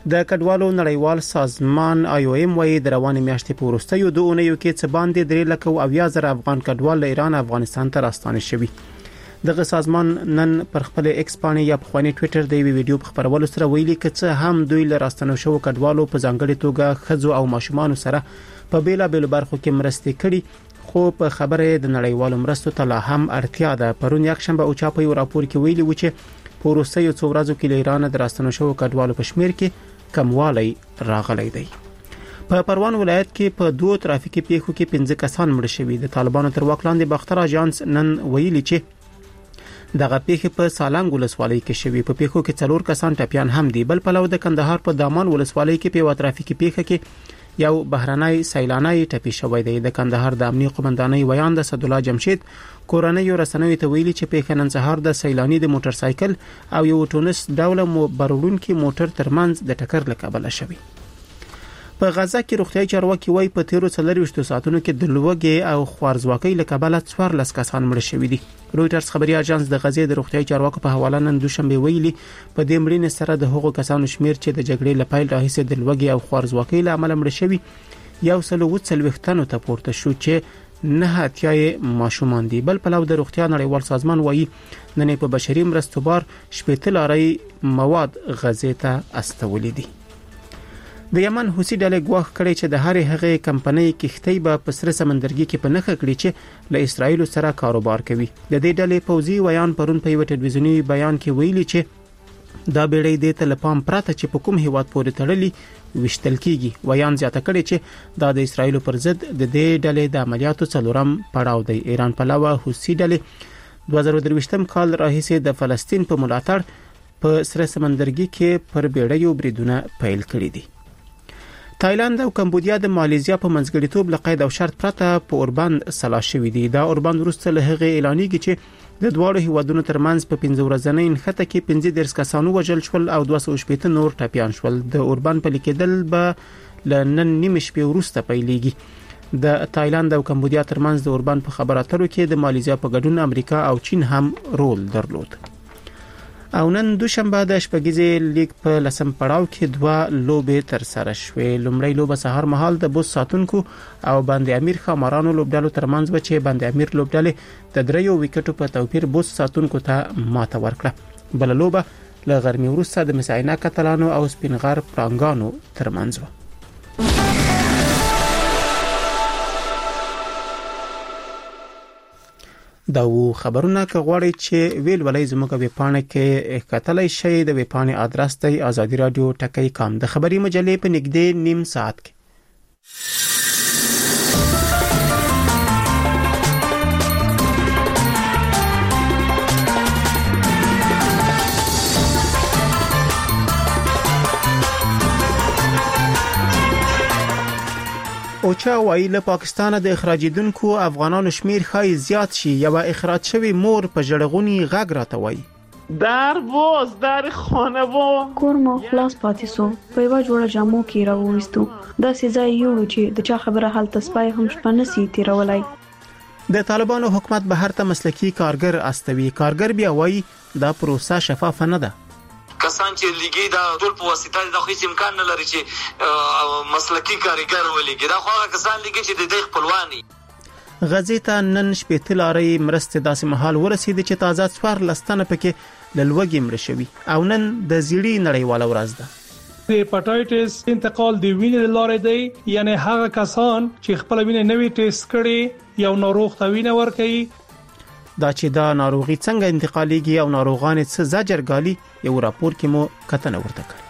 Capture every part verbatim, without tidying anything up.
د کډوالو نړیوال سازمان آی او ایم وايي د روانې میاشتې په وروستیو دوه اونیو کې څه باندې درې لک او اویا زره افغان کډوال له ایران افغانستان ته راستانه شوي. دغه سازمان نن پر خپل ایکس باندې یا په خواني ټوئیټر د ویډیو په خبرولو سره ویلي چې هم دوی له راستنو شو کډوالو په ځانګړي توګه خځو او ماشومان سره په بیلا بیل برخو کې مرستې کړي، خو په خبره د نړیوالو مرستو ته لا هم اړتیا ده. پرون یک شنبه او چا په یو راپور کې ویلي و چې په وروستیو څو ورځو کې له ایران د راستنو شو کډوالو په شمیر کې کموالی راغلی دی. په پروان ولایت کې په دوه ترافیکي پیښو کې پنځه کسان مړ شوي. د طالبانو تر واک لاندې باختر اژانس نن ویلي چې دغه پیښه په سالنګ ولسوالۍ کې شوې. په پیښو کې څلور کسان ټپيان هم دي. بل پلو د کندهار په دامان ولسوالۍ کې په ترافیکي پیښه کې یو بهرنۍ سیلانی ټپي شوی دی. د کندهار د امنیه قومندانۍ ویان د صد الله جمشید کورنۍ رسنوي ته ویلي چې پیښه نن سهار د سیلانی د موټر سایکل او یو ټونس ډوله برورونکي موټر ترمنځ د ټکر له کبله شوی. په غزا کې روغتیايي چارواکي وایي په تیرو څلورويشت ساعتونو کې د لوګي او خوارزواکۍ له کبله څوارلس کسان مړ شوي دي. رويټرز خبري اژانس د غزې د روغتیايي چارواکو په حواله نن دوشنبه ویلي په دې مړینې سره د هغو کسانو شمیر چې د جګړې لپاره راهیسې د لوګي او خوارزواکۍ له امله مړ شوي یو سل او څلوېښت تنو ته پورته شو چې نه اتیاي ماشومان دي. بل پلو د روغتیا نړیوال سازمان وایي نن په بشري مرستو بار شپږ لاري مواد غزې ته استولې دي. د یمن حوثي ډلې ګواښ کړی چې د هرې هغې کمپنۍ کښتۍ به په سره سمندرګي کې په نخښه کړي چې له اسرایل سره کاروبار کوي. د دې ډلې پوځي ویان پرون په یو ټلویزیونی بیان کې ویلي چې دا بیړۍ د تلپام پراته چې په کوم هیواد پورې تړلي وشتل کیږي. ویان زیاته کړی چې دا د اسرایل پر ضد د دې ډلې د عملیاتو څلورم پړاو دی. ایران په علاوه حوثي ډلې دوه زره درویشتم کال راهیسې د فلسطین په ملاتړ په سره سمندرګي کې پر بیړیو بریدونه پیل کړي دي. تایلند او کمبودیا د مالیزیا په منځګړیتوب له قید او شرط پرته په اوربند سلا شوې دي. دا اوربند وروسته له هغه اعلانېږي چې د دواړو هیوادونو ترمنځ په پنځه ورځنۍ نښته کې پنځه دیرش کسانو وژل شول او دوه سوه شپږ نور ټپيان شول. د اوربند په لیکدل به ل نن نیمه شپې وروسته پیلېږي. د تایلند او کمبودیا ترمنځ د اوربند په خبرو اترو کې د مالیزیا په ګډون امریکا او چین هم رول درلود. او نن دوشنبه د شپږیزې لیګ په لسم پړاو کې دوه لوبې تر سره شوې. لومړی لوبه سهار مهال د بوس ساتونکو او باندې امیر خامارانو لوبډالو ترمنځ و چې باندې امیر لوبډالې د دریو وکټو په توپیر بوس ساتونکو ته ماته ورکړه. بل لوبه له غرمې وروسته د مسعینا کتلانو او سپینغار پرانګانو ترمنځ و. دا و خبرونه که غواړئ چې ویل ولې زموږ په پاڼه کې کتلای شئ. د وی پاڼې ادرس دی آزادی رادیو ټکی کام. د خبري مجلې په نږدې نیم ساعت کې اوچا وايي له پاکستان د اخراجیدونکو افغانانو شمیر خای زیات شي. یو اخراج شوی مور په جړغونی غږ راته وایي در باز در خانه و کور مو خلاص پاتې سو. په یو جوړه جامو کې راوېستو. دا سزا یو چې د چا خبره حال تسپای هم شپنه سي تیرولای. د طالبانو حکومت بهر ته مسلکی کارګر استوي. کارګر بیا وایي دا پروسه شفاف نه ده. کسان چې لګي دا ټول په واسطه د هیڅ امکان نه لري چې مسلکی کارګر ولګي. دا خو هغه کسان لګي چې د دې خپلواني. غزې ته نن شپږ لاري مرسته داسې محل ورسید چې تازه څوار لستنه پکې لوګي مړ شوی او نن د زیړی نړیواله ورځ ده. د هپاتایټس انتقال دی وینې لارې دی، یعنی هغه کسان چې خپل وینې نوی ټیسټ کړي یو ناروغ ته وینې ورکړي. دا چې دا ناروغي څنګه انتقالېږي او ناروغان څه زجر ګالي یو راپور کې مو کتنه ورته کړ.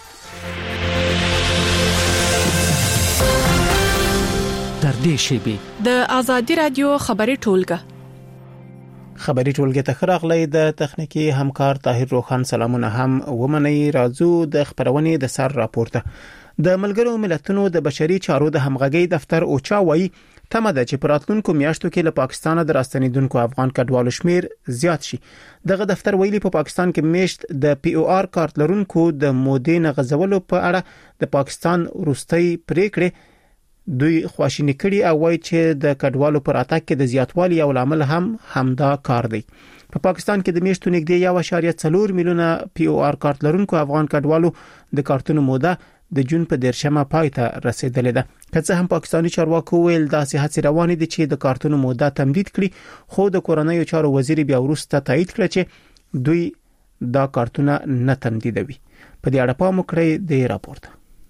تر دې شیبې د آزادی رادیو خبري ټولګه خبري ټولګه ته خراغلی د تخنیکی همکار طاهر روخان سلامونه هم ومني. راځو د خبرونې د سر راپورته. د ملګرو ملتونو د بشري چارو د همغږي دفتر اوچا وایي تمه ده چې پراتلونکو میاشتو کې له پاکستان د راستنیدونکو افغان کډوالو شمیر زیات شي. دغه دفتر ویلي په پاکستان کې میشت د پی او آر کارت لرونکو د مودې نه غزولو په اړه د پاکستان وروستۍ پریکړه دوی خواشینی کړي او وایي چې د کډوالو پر اتاک کې د زیاتوالي او عامل هم همدا کار دی. په پا پاکستان کې د میاشتو نږدې یو اشاریه څلور میلیونه پی او آر کارت لرونکو افغان کډوالو د کارتونو موده د جون په دیرشمه پای ته رسیدلې ده. که څه هم پاکستاني چارواکو ویل دا سیاست روان دي چې د کارتونو موده تمدید کړي، خو د کورنۍ چارو وزیر بیا وروسته تایید کړ چې دوی دا کارتونه نه تمدیدوي. په دې اړه پام وکړئ د راپورټ.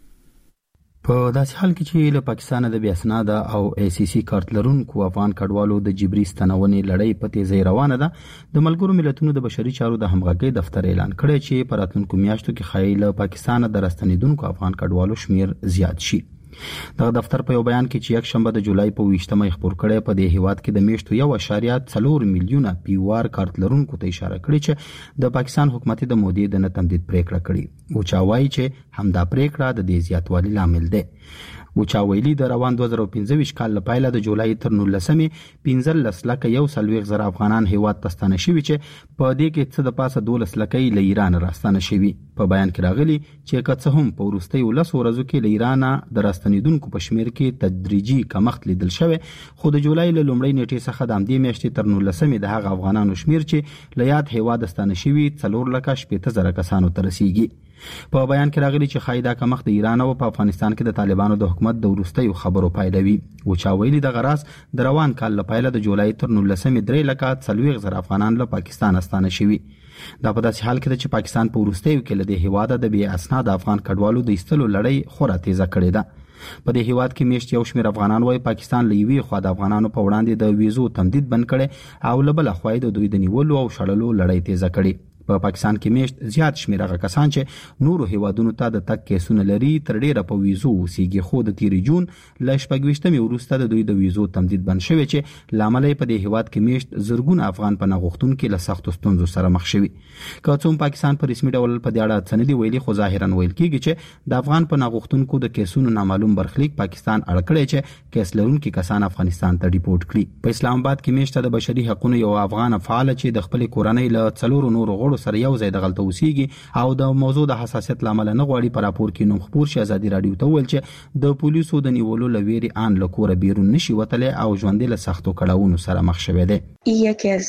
په داسې حال کې چې له پاکستان د بیاسناد او ای سی سی کارت لرونکو افغان کډوالو د جبري ستنونې لړۍ په تیزی روانه ده، د ملګرو ملتونو د بشري چارو د همغږي دفتر اعلان کړی چې په راتلونکو میاشتو کې ښایي له پاکستان د راستنیدونکو افغان کډوالو شمیر زیات شي. دغه دفتر په یو بیان کې چې یک شنبه د جولای په ویشتمه خبر کړی په دې هیواد کې د میاشتو یو اشاریه څلور میلیونه پی او آر کارت لرونکو ته اشاره کړې چې د پاکستان حکومت د مودې د نه تمدید پریکړه کړې او چا وایي چې همدا پریکړه د دې زیاتوالي لامل ده. او چا ویلي د روان دوه زره پنځه کال لپاره د جولای تر نولسمې پنځلس لکه یو سلويغ زره افغانان هیواد تستانه شوي چې په دې کې څه د پاسه دولس لکه له ایران راستانه شوي. په بیان کې راغلي چې که څه هم په وروستي ولس ورځو کې له ایران د راستنیدونکو په شمیر کې تدریجي کمښت لیدل شوی، خو د جولای له لومړۍ نیټې څخه د همدې میاشتې تر نولسمې د هغه افغانانو شمیر چې له یاد هیواد تستانه شوي څلور لکه شپږ زره کسانو ته رسیدي. په بیان کې راغلي چې خایدا کمښت د ایران او په افغانستان کې د طالبانو د حکومت د وروستیو خبرو پایلوي. او چا ویلي د غراس د روان کال لپاره د جولای تر نولسمې درې لکه څلوېښت زره افغانان له پاکستان استانه شوي. دا په داسې حال کې چې پاکستان په وروستیو کې له دې هیواده د بې اسناد افغان کډوالو د ایستلو لړۍ خورا تیزه کړې ده. په دې هیواد کې میشت یو شمېر افغانان وایي پاکستان له یوې خوا د افغانانو په وړاندې د ویزو تمدید بند کړي او له بله خوا د دوی د نیولو او شړلو لړۍ تیزه کړي. په پاکستان کې میشت زیات شمېر هغه کسان چې نورو هیوادونو ته د تګ کیسونه لري تر ډیره په ویزو اوسېږي، خو د تیرې جون له شپږویشتمې وروسته د دوی د ویزو تمدید بند شوی چې له امله په دې هیواد کې میشت زرګونه افغان پناه غوښتونکي له سختو ستونزو سره مخ شوي. که څوم پاکستان په رسمي ډول په دې اړه څه نه دي ویلي، خو ظاهرا ویل کېږي چې د افغان پناه غوښتونکو د کیسونو نامعلوم برخلیک پاکستان اړ کړی چې کیس لرونکي کسان افغانستان ته ډیپورټ کړي. په اسلام آباد کې میشت د بشري حقوقو یو افغان فعال چې د خپل کورنۍ له څلورو نورو غړو سره یو ځای د توسيږي او د موضوع د حساسیت لامل نه غواړي په راپور کې نوم خبر شي. ازادي رادیو ته ویل چې د پولیسو د نیولو لويري ان لکور بیرون نشي وتلی او ژوند له سختو کړهونو سره مخ شوه دي. یکی از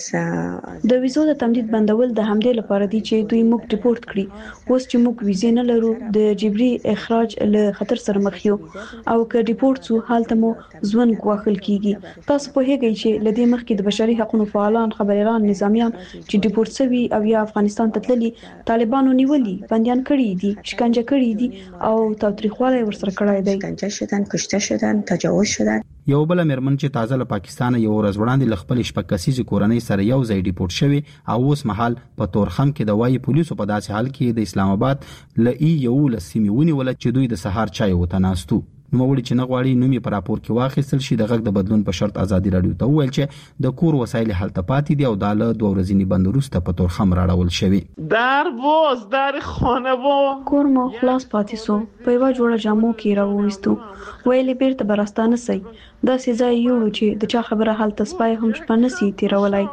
د ویزو د تمدید بندول د همدې لپاره دي چې دوی موږ ریپورت کړي. اوس چې موږ ویزې نه لرو د جبري اخراج له خطر سره مخ یو او که ریپورت سو حالت مو ځوان غواخل کیږي. تاسو په هیګی چې لدې مخکې د بشري حقوقو فعالان، خبريالان، نظامیان چې ریپورت سوي او یا افغانستان ته تللي طالبانو نیولي، بنديان کړي دي، شکنجه کړي دي او تاوتریخوالی ورسره کړی دی، شکنجه شدن، کشته شدن، تجاوز شدن. یو بل مرمن چې تازه له پاکستان یو ورځ وړاندې ل خپل شپږ کسیزه کورنۍ سره یو ځای ډیپورت شوی او اوس مهال په تورخم کې د وایي پولیسو په داسې حال کې د اسلام آباد ل ای یو لسیمه ونیول چې دوی د سهار چای وتناستو. نوموړي چې نه غواړي نومي پر راپور کې واخیستل شي د غږ د بدلون په شرط ازادي رادیو ته ویل چې د کور وسایل حالت پاتې دي او د له دوه ورځې بند وروسته په تورخم راړول شوی. در باز در خانه و کور مو خلاص پاتې سو، په یو جوړه جامو کې راوېستو، ویلې بیرته برستانه سي. دا سزا یو چې د چا خبره حالت سپای هم شپنه سي تیرولای.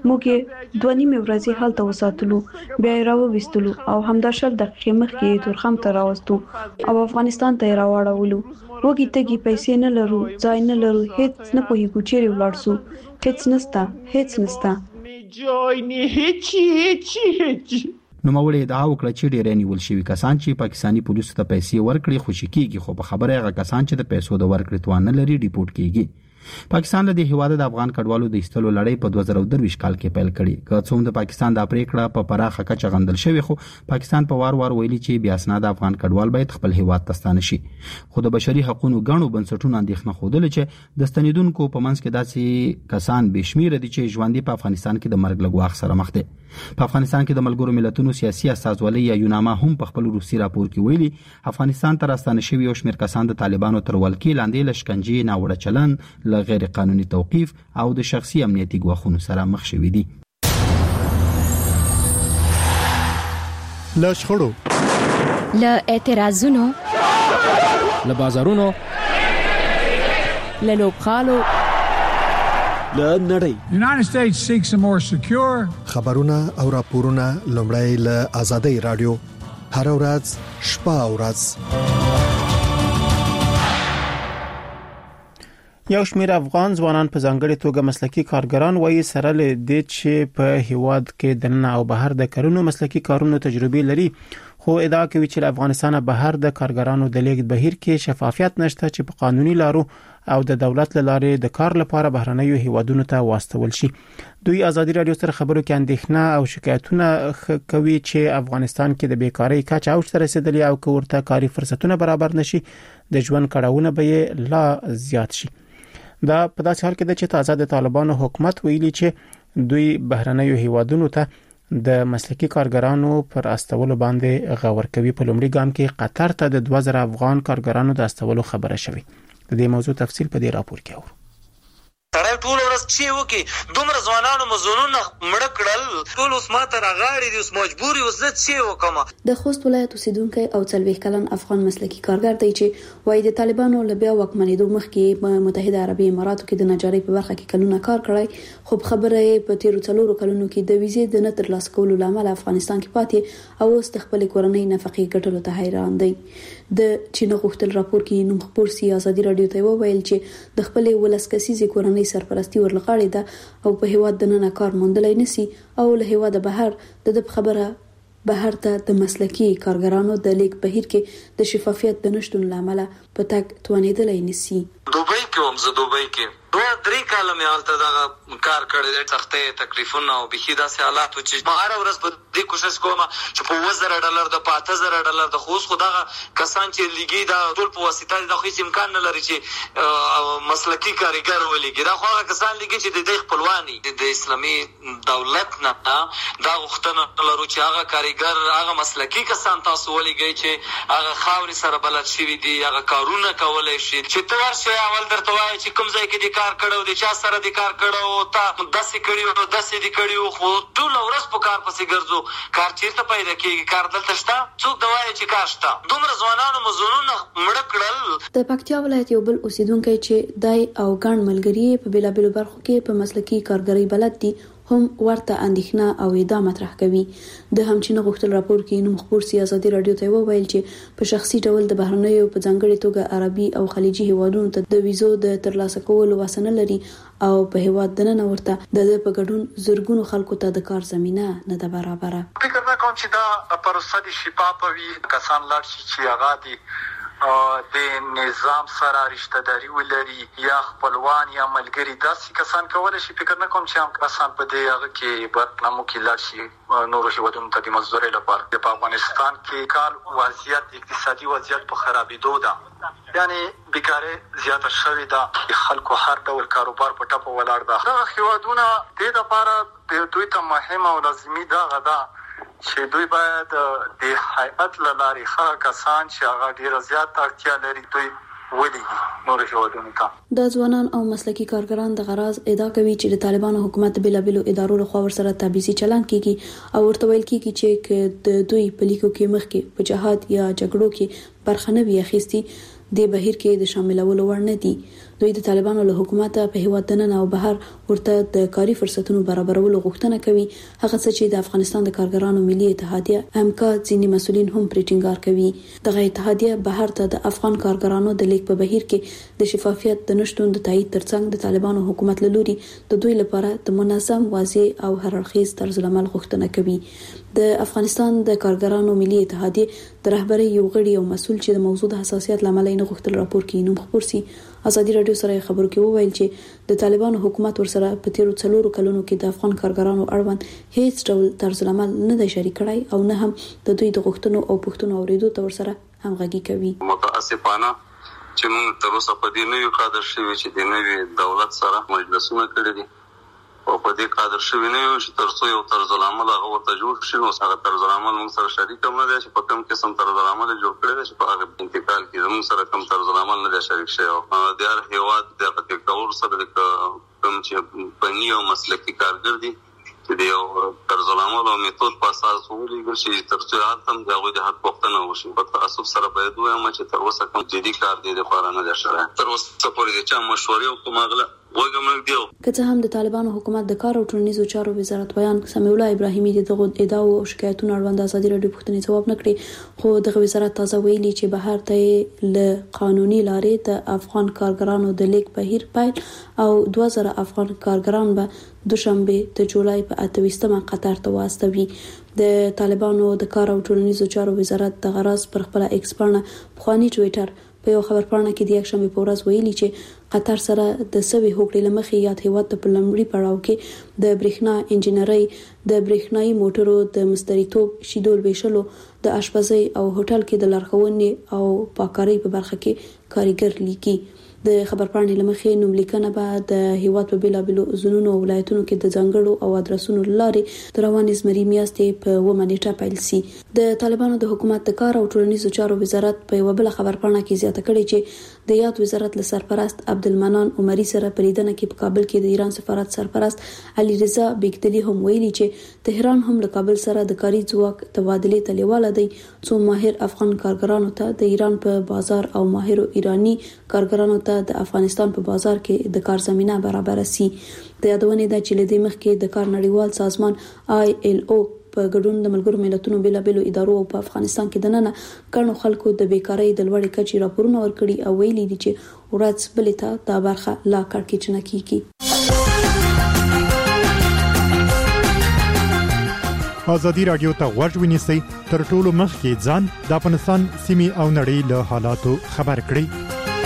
موږ دوه نیمه ورځې حالت وساتلو، بیا راوېستلو او همدا شل دقیقې مخکې تورخم ته راوستو او افغانستان ته راوړولو. وګی تګي پیسې نه لرو، ځای نه لرو، هیڅ نه پوهیږو چیرې ولاړ سو. هیڅ نستا، هیڅ نستا. جای نه هیڅ هیڅ هیڅ. نو مولې دا وکړه چې ډېر نیول شوی کسان چې پاکستانی پولیسو ته پیسې ورکړي خوشی کیږي، خو په خبره هغه کسان چې د پیسو د ورکړې توان نه لري ډیپورټ کیږي. پاکستان له دې هیواده د افغان کډوالو د ایستلو لړۍ په دوه زره درویشت کال کې پیل کړي. که څوم د پاکستان د پریکړه په پراخه کچه غندل شوی، خو پاکستان په وار وار ویلي چې بیا اسناد افغان کډوال باید خپل هیواد ته ستانه شي. خو د بشري حقوقو غاڼو بنسټونو اندېښنه خوده چې د ستنیدونکو په منځ کې داسې کسان بشمیره دي چې ژوند په افغانستان کې د مرګ له ګواښ سره مخ دي. په افغانستان کې د ملګرو ملتونو سیاسي استازولۍ یا یوناما هم په خپل روسي راپور کې ویلي افغانستان ته راستانه شوی یو شمېر کسان د طالبانو تر ولکې لاندې له شکنجې، ناوړه چلند، له غیر قانوني توقيف او د شخصي امنیتي ګواښونو سره مخ شوي دي. له شخړو، له اعتراضونو، له بازارونو، له لوبخالو، له نړۍ. United States seeks a more secure. خبرونه او راپورونه لومړی له آزادۍ رادیو هر ورځ شپه او ورځ. یو شمېر افغان ځوانان په ځانګړي توګه مسلکي کارګران وایي سره له دې چې په هیواد کې د نن او بهر د کارونو مسلکي کارونو تجربه لري، خو ادعا کوي چې افغانستان بهر د کارګرانو د لیږد بهیر کې شفافیت نشته چې په قانوني لارو او د دولت لاره د کار لپاره بهرنیو هیوادونو ته واستول شي. دوی ازادي رادیو سره خبرو کې اندېښنه او شکایتونه کوي چې افغانستان کې د بیکاری کچه اوج ته رسیدلی او که ورته کاري فرصتونه برابر نشي د ژوند کړهونه به لا زیات شي. دا په داسې حال کې ده چې تازه د طالبانو حکومت ویلي چې دوی بهرنیو هیوادونو ته د مسلکي کارګرانو پر استولو باندې غور کوي. په لومړي ګام کې قطر ته د دوه زره افغان کارګرانو د استولو خبره شوې. د دې موضوع تفصیل په دې راپور کې اورو. سړی ټول ورځ چې وکي دومره ځوانانو مزونونه مړه کړل، ټول اوس ماته راغاړي دي، اوس مجبور یو زه چې وکم. د خوست ولایت اوسیدونکو او څلوېښت کلن افغان مسلکي کارګر دی چې وایي د طالبانو له بیا واکمنېدو مخکې په متحده عربي اماراتو کې د نجارۍ په برخه کې کلونه کار کړی، خو خبره یې په تیرو څلورو کلونو کې د ویزې د نه ترلاسه کولو لامل افغانستان کې پاتې او اوس د خپل کورنۍ نفقې ګټلو ته حیران دی. د چین غوښتل راپور کې نوم خبر سي ازادي رادیو ته وویل چې د خپل ولسکسيزي کورنۍ سرپرستی ورلغاړي ده او په هیواد د نن کار موندلای نسی او له هیواد بهر د خبره بهر ته د مسلکي کارګرانو د لیک بهیر کې د شفافیت د نشټون لامل په تک توانیدلای نسی. دوبۍ کې هم زه دوبۍ کې دوه درې کاله مې هلته دغه کار کړی دی، سختۍ تکلیفونه او بیخي داسې حالات و چې ما هره ورځ په دې کوشش کوم چې په اووه زره ډالر د په اته زره ډالر د خو اوس خو دغه کسان چې لیږي دا ټول په واسطه دي، دا خو هېڅ امکان نه لري چې مسلکي کارګر ولیږي. دا خو هغه کسان لیږي چې د دوی خپلوان دي. د اسلامي دولت نه دا غوښتنه لرو چې هغه کارګر هغه مسلکي کسان تاسو ولیږئ چې هغه خاورې سره بلد شوي دي، هغه کارونه کولی شي چې ته ورشئ اول درته وایي چې کوم ځای کې دې کار کړی د چا سره دې کار کړی تا داسې کړي او داسې دې کړي، خو ټوله ورځ په کار پسې ګرځو. کار چېرته پیدا کېږي؟ کار دلته شته؟ څوک د وایي چې کار شته؟ دومره ځوانانو مزونونه مړه کړل. د پکتیا ولایت یو بل اوسیدونکی چې دای او ګڼ ملګري په بیلابیلو برخو کې په مسلکي کارګرۍ بلد دي هم ورته اندېښنه او ادعا مطرح کوي. د همچین غوښتل راپور کې نوم خبر سي ازادي رادیو ته وویل چې په شخصي ډول د بهرنیو په ځانګړي توګه عربي او خلیجي هیوادونو ته د ویزو د ترلاسه کولو وسنه لري او په هیواد دننه ورته د په ګډون زورګونو خلکو ته د کار زمينه نه ده برابره. فکر نه کوم چې دا پروسه د شفافه وي، کسان لاړ شي چې هغه دي د نظام سره رشتہ داری ولري یا خپلوان یا ملګری، داسې کسان کولای شي. فکر نه کوم چې هم کسان په دې هغه کې برنامو کې لاړ شي نورو هیوادونو ته د مزدورۍ لپاره. په افغانستان کې کال وضعیت اقتصادي وضعیت په خرابېدو ده، یعنی بیکاري زیاته شوې ده، خلکو هر ډول کاروبار په ټپه ولاړ ده. دغه هیوادونه دې لپاره دوی ته مهمه او لازمي دغه ده چې دوی باید د هیئت له لارې ښه کسان چې هغه ډېره زیاته اړتیا لري دوی ولېږي نورو هیوادونو ته. دا ځوانان او مسلکي کارګران د غراض ادعا کوي چې د طالبانو حکومت بېلابېلو ادارو لخوا ورسره تبعیضي چلند کیږي او ورته ویل کیږي چې د دوی په لیکو کې مخکې په جهاد یا جګړو کې برخه نه وي اخیستي د بهیر کې د شاملولو وړ نه دي. دوی د طالبانو له حکومت په هیواد دننه او بهر ورته د کاري فرصتونو برابرولو غوښتنه کوي، هغه څه چې د افغانستان د کارګرانو ملي اتحادیه امکا ځینې مسؤلین هم پرې ټینګار کوي. دغه اتحادیه بهر ته د افغان کارګرانو د لیک په بهیر کې د شفافیت د نشټون د تایید ترڅنګ د طالبانو حکومت له لوري د دوی لپاره د منظم، واضح او هررخیز طرز العمل غوښتنه کوي. د افغانستان د کارګرانو ملي اتحادیه د رهبرۍ یو غړي او مسؤل چې د موضوع د حساسیت لامل نه غوښتل راپور کې نوم خبر سي ازادي رادیو سره خبرو کې وویل چې د طالبانو حکومت ورسره په تیرو څلورو کلونو کې د افغان کارګرانو اړوند هیڅ ډول طرز العمل نه دی شریک کړی او نه هم د دوی د غوښتنو او پوښتنو اوریدو ته ورسره همغږي کوي. متاسفانه چې موږ تر اوسه په دې نوي قادر شوي چې د نوي دولت سره مجلسونه کړي دي او په دې قادر شوي نه یو چې تر څو یو طرز العمل هغه ورته جوړ شي، نو هغه طرز العمل موږ سره شریک هم نه دی چې په کوم قسم طرز العمل جوړ کړی دی چې په هغه انتقال کې زموږ سره کوم طرز العمل نه دی شریک شوی. او د هر هیواد د هغه کول سره د کوم چې فني او مسلکي کارګر دي چې د یو طرز العمل او میتود په اساس ولیږل شي تر څو هم د هغوی د حق پوښتنه وشي. په تعصب سره باید ووایم چې تر اوسه کوم جدي کار دی لپاره نه دی شوی. تر اوسه پورې د چا مشورې او کوم اغله وګمنګ دیو که څه هم د طالبانو حکومت د کار او ټولنیزو چارو وزارت بیان سمیع الله ابراهیمي دغه ادعاو او شکایتونو اړوند ازادي رادیو پوښتنې ځواب نکړي، خو دغه وزارت تازه ویلي چې بهر ته له قانوني لارې د افغان کارګرانو د لیک بهیر پیل او دوه زره افغان کارګران به دوشنبه د جولای په اتويستمه قطر ته واستوي. د طالبانو د کار او ټولنیزو چارو وزارت د غراس پر خپل ایکس پاڼه بخوانی ټوئیټر په یو خبر پاڼه کې د یکشنبه په ورځ ویلي چې قطر سره د سوي هوکړې لمخې یاد هیواد ته په لمړي پړاو کې د برېښنا انجنیري، د برېښنايي موټرو د مستریتوب، شیدول ویشلو، د اشپزۍ او هوټل کې د لارښوونې او پاککارۍ په برخه کې کاریګر لیکي. د خبر پاڼې لمخې نوم لیکنه به د هیواد په بیلابیلو زونونو او ولایتونو کې د ځانګړو او ادرسونو لارې د روانې زمري میاشتې په اوومه نیټه پیل سي. د طالبانو د حکومت د کار او ټولنیزو چارو وزارت په یو بل خبر پاڼه کې زیاته کړې چې د یاد وزارت له سرپرست عبدالمنان عمري سره په لیدنه کې په کابل کې د ایران سفارت سرپرست علي رضا بیگدلی هم ویلي چې تهران هم له کابل سره د کاري ځواک تبادله ته لیواله دی څو ماهر افغان کارګرانو ته د ایران په بازار او ماهر ایرانی کارګرانو ته د افغانستان په بازار کې د کار زمينه برابر سي. د یادونې د چې لدې مخکې د کار نړیوال سازمان آی ایل او په ګډون د ملګرو ملتونو بیلابیلو ادارو په افغانستان کې د نن کڼو خلکو د بیکاری د لوړې کچې راپورونه ورکړي او ویلي دي چې ورځ بلې ته دا برخه لا کړکېچنه کیږي. ازادي رادیو ته غوږ ونیسئ، تر ټولو مخکې ځان د افغانستان سیمې او نړۍ له حالاتو خبر کړئ.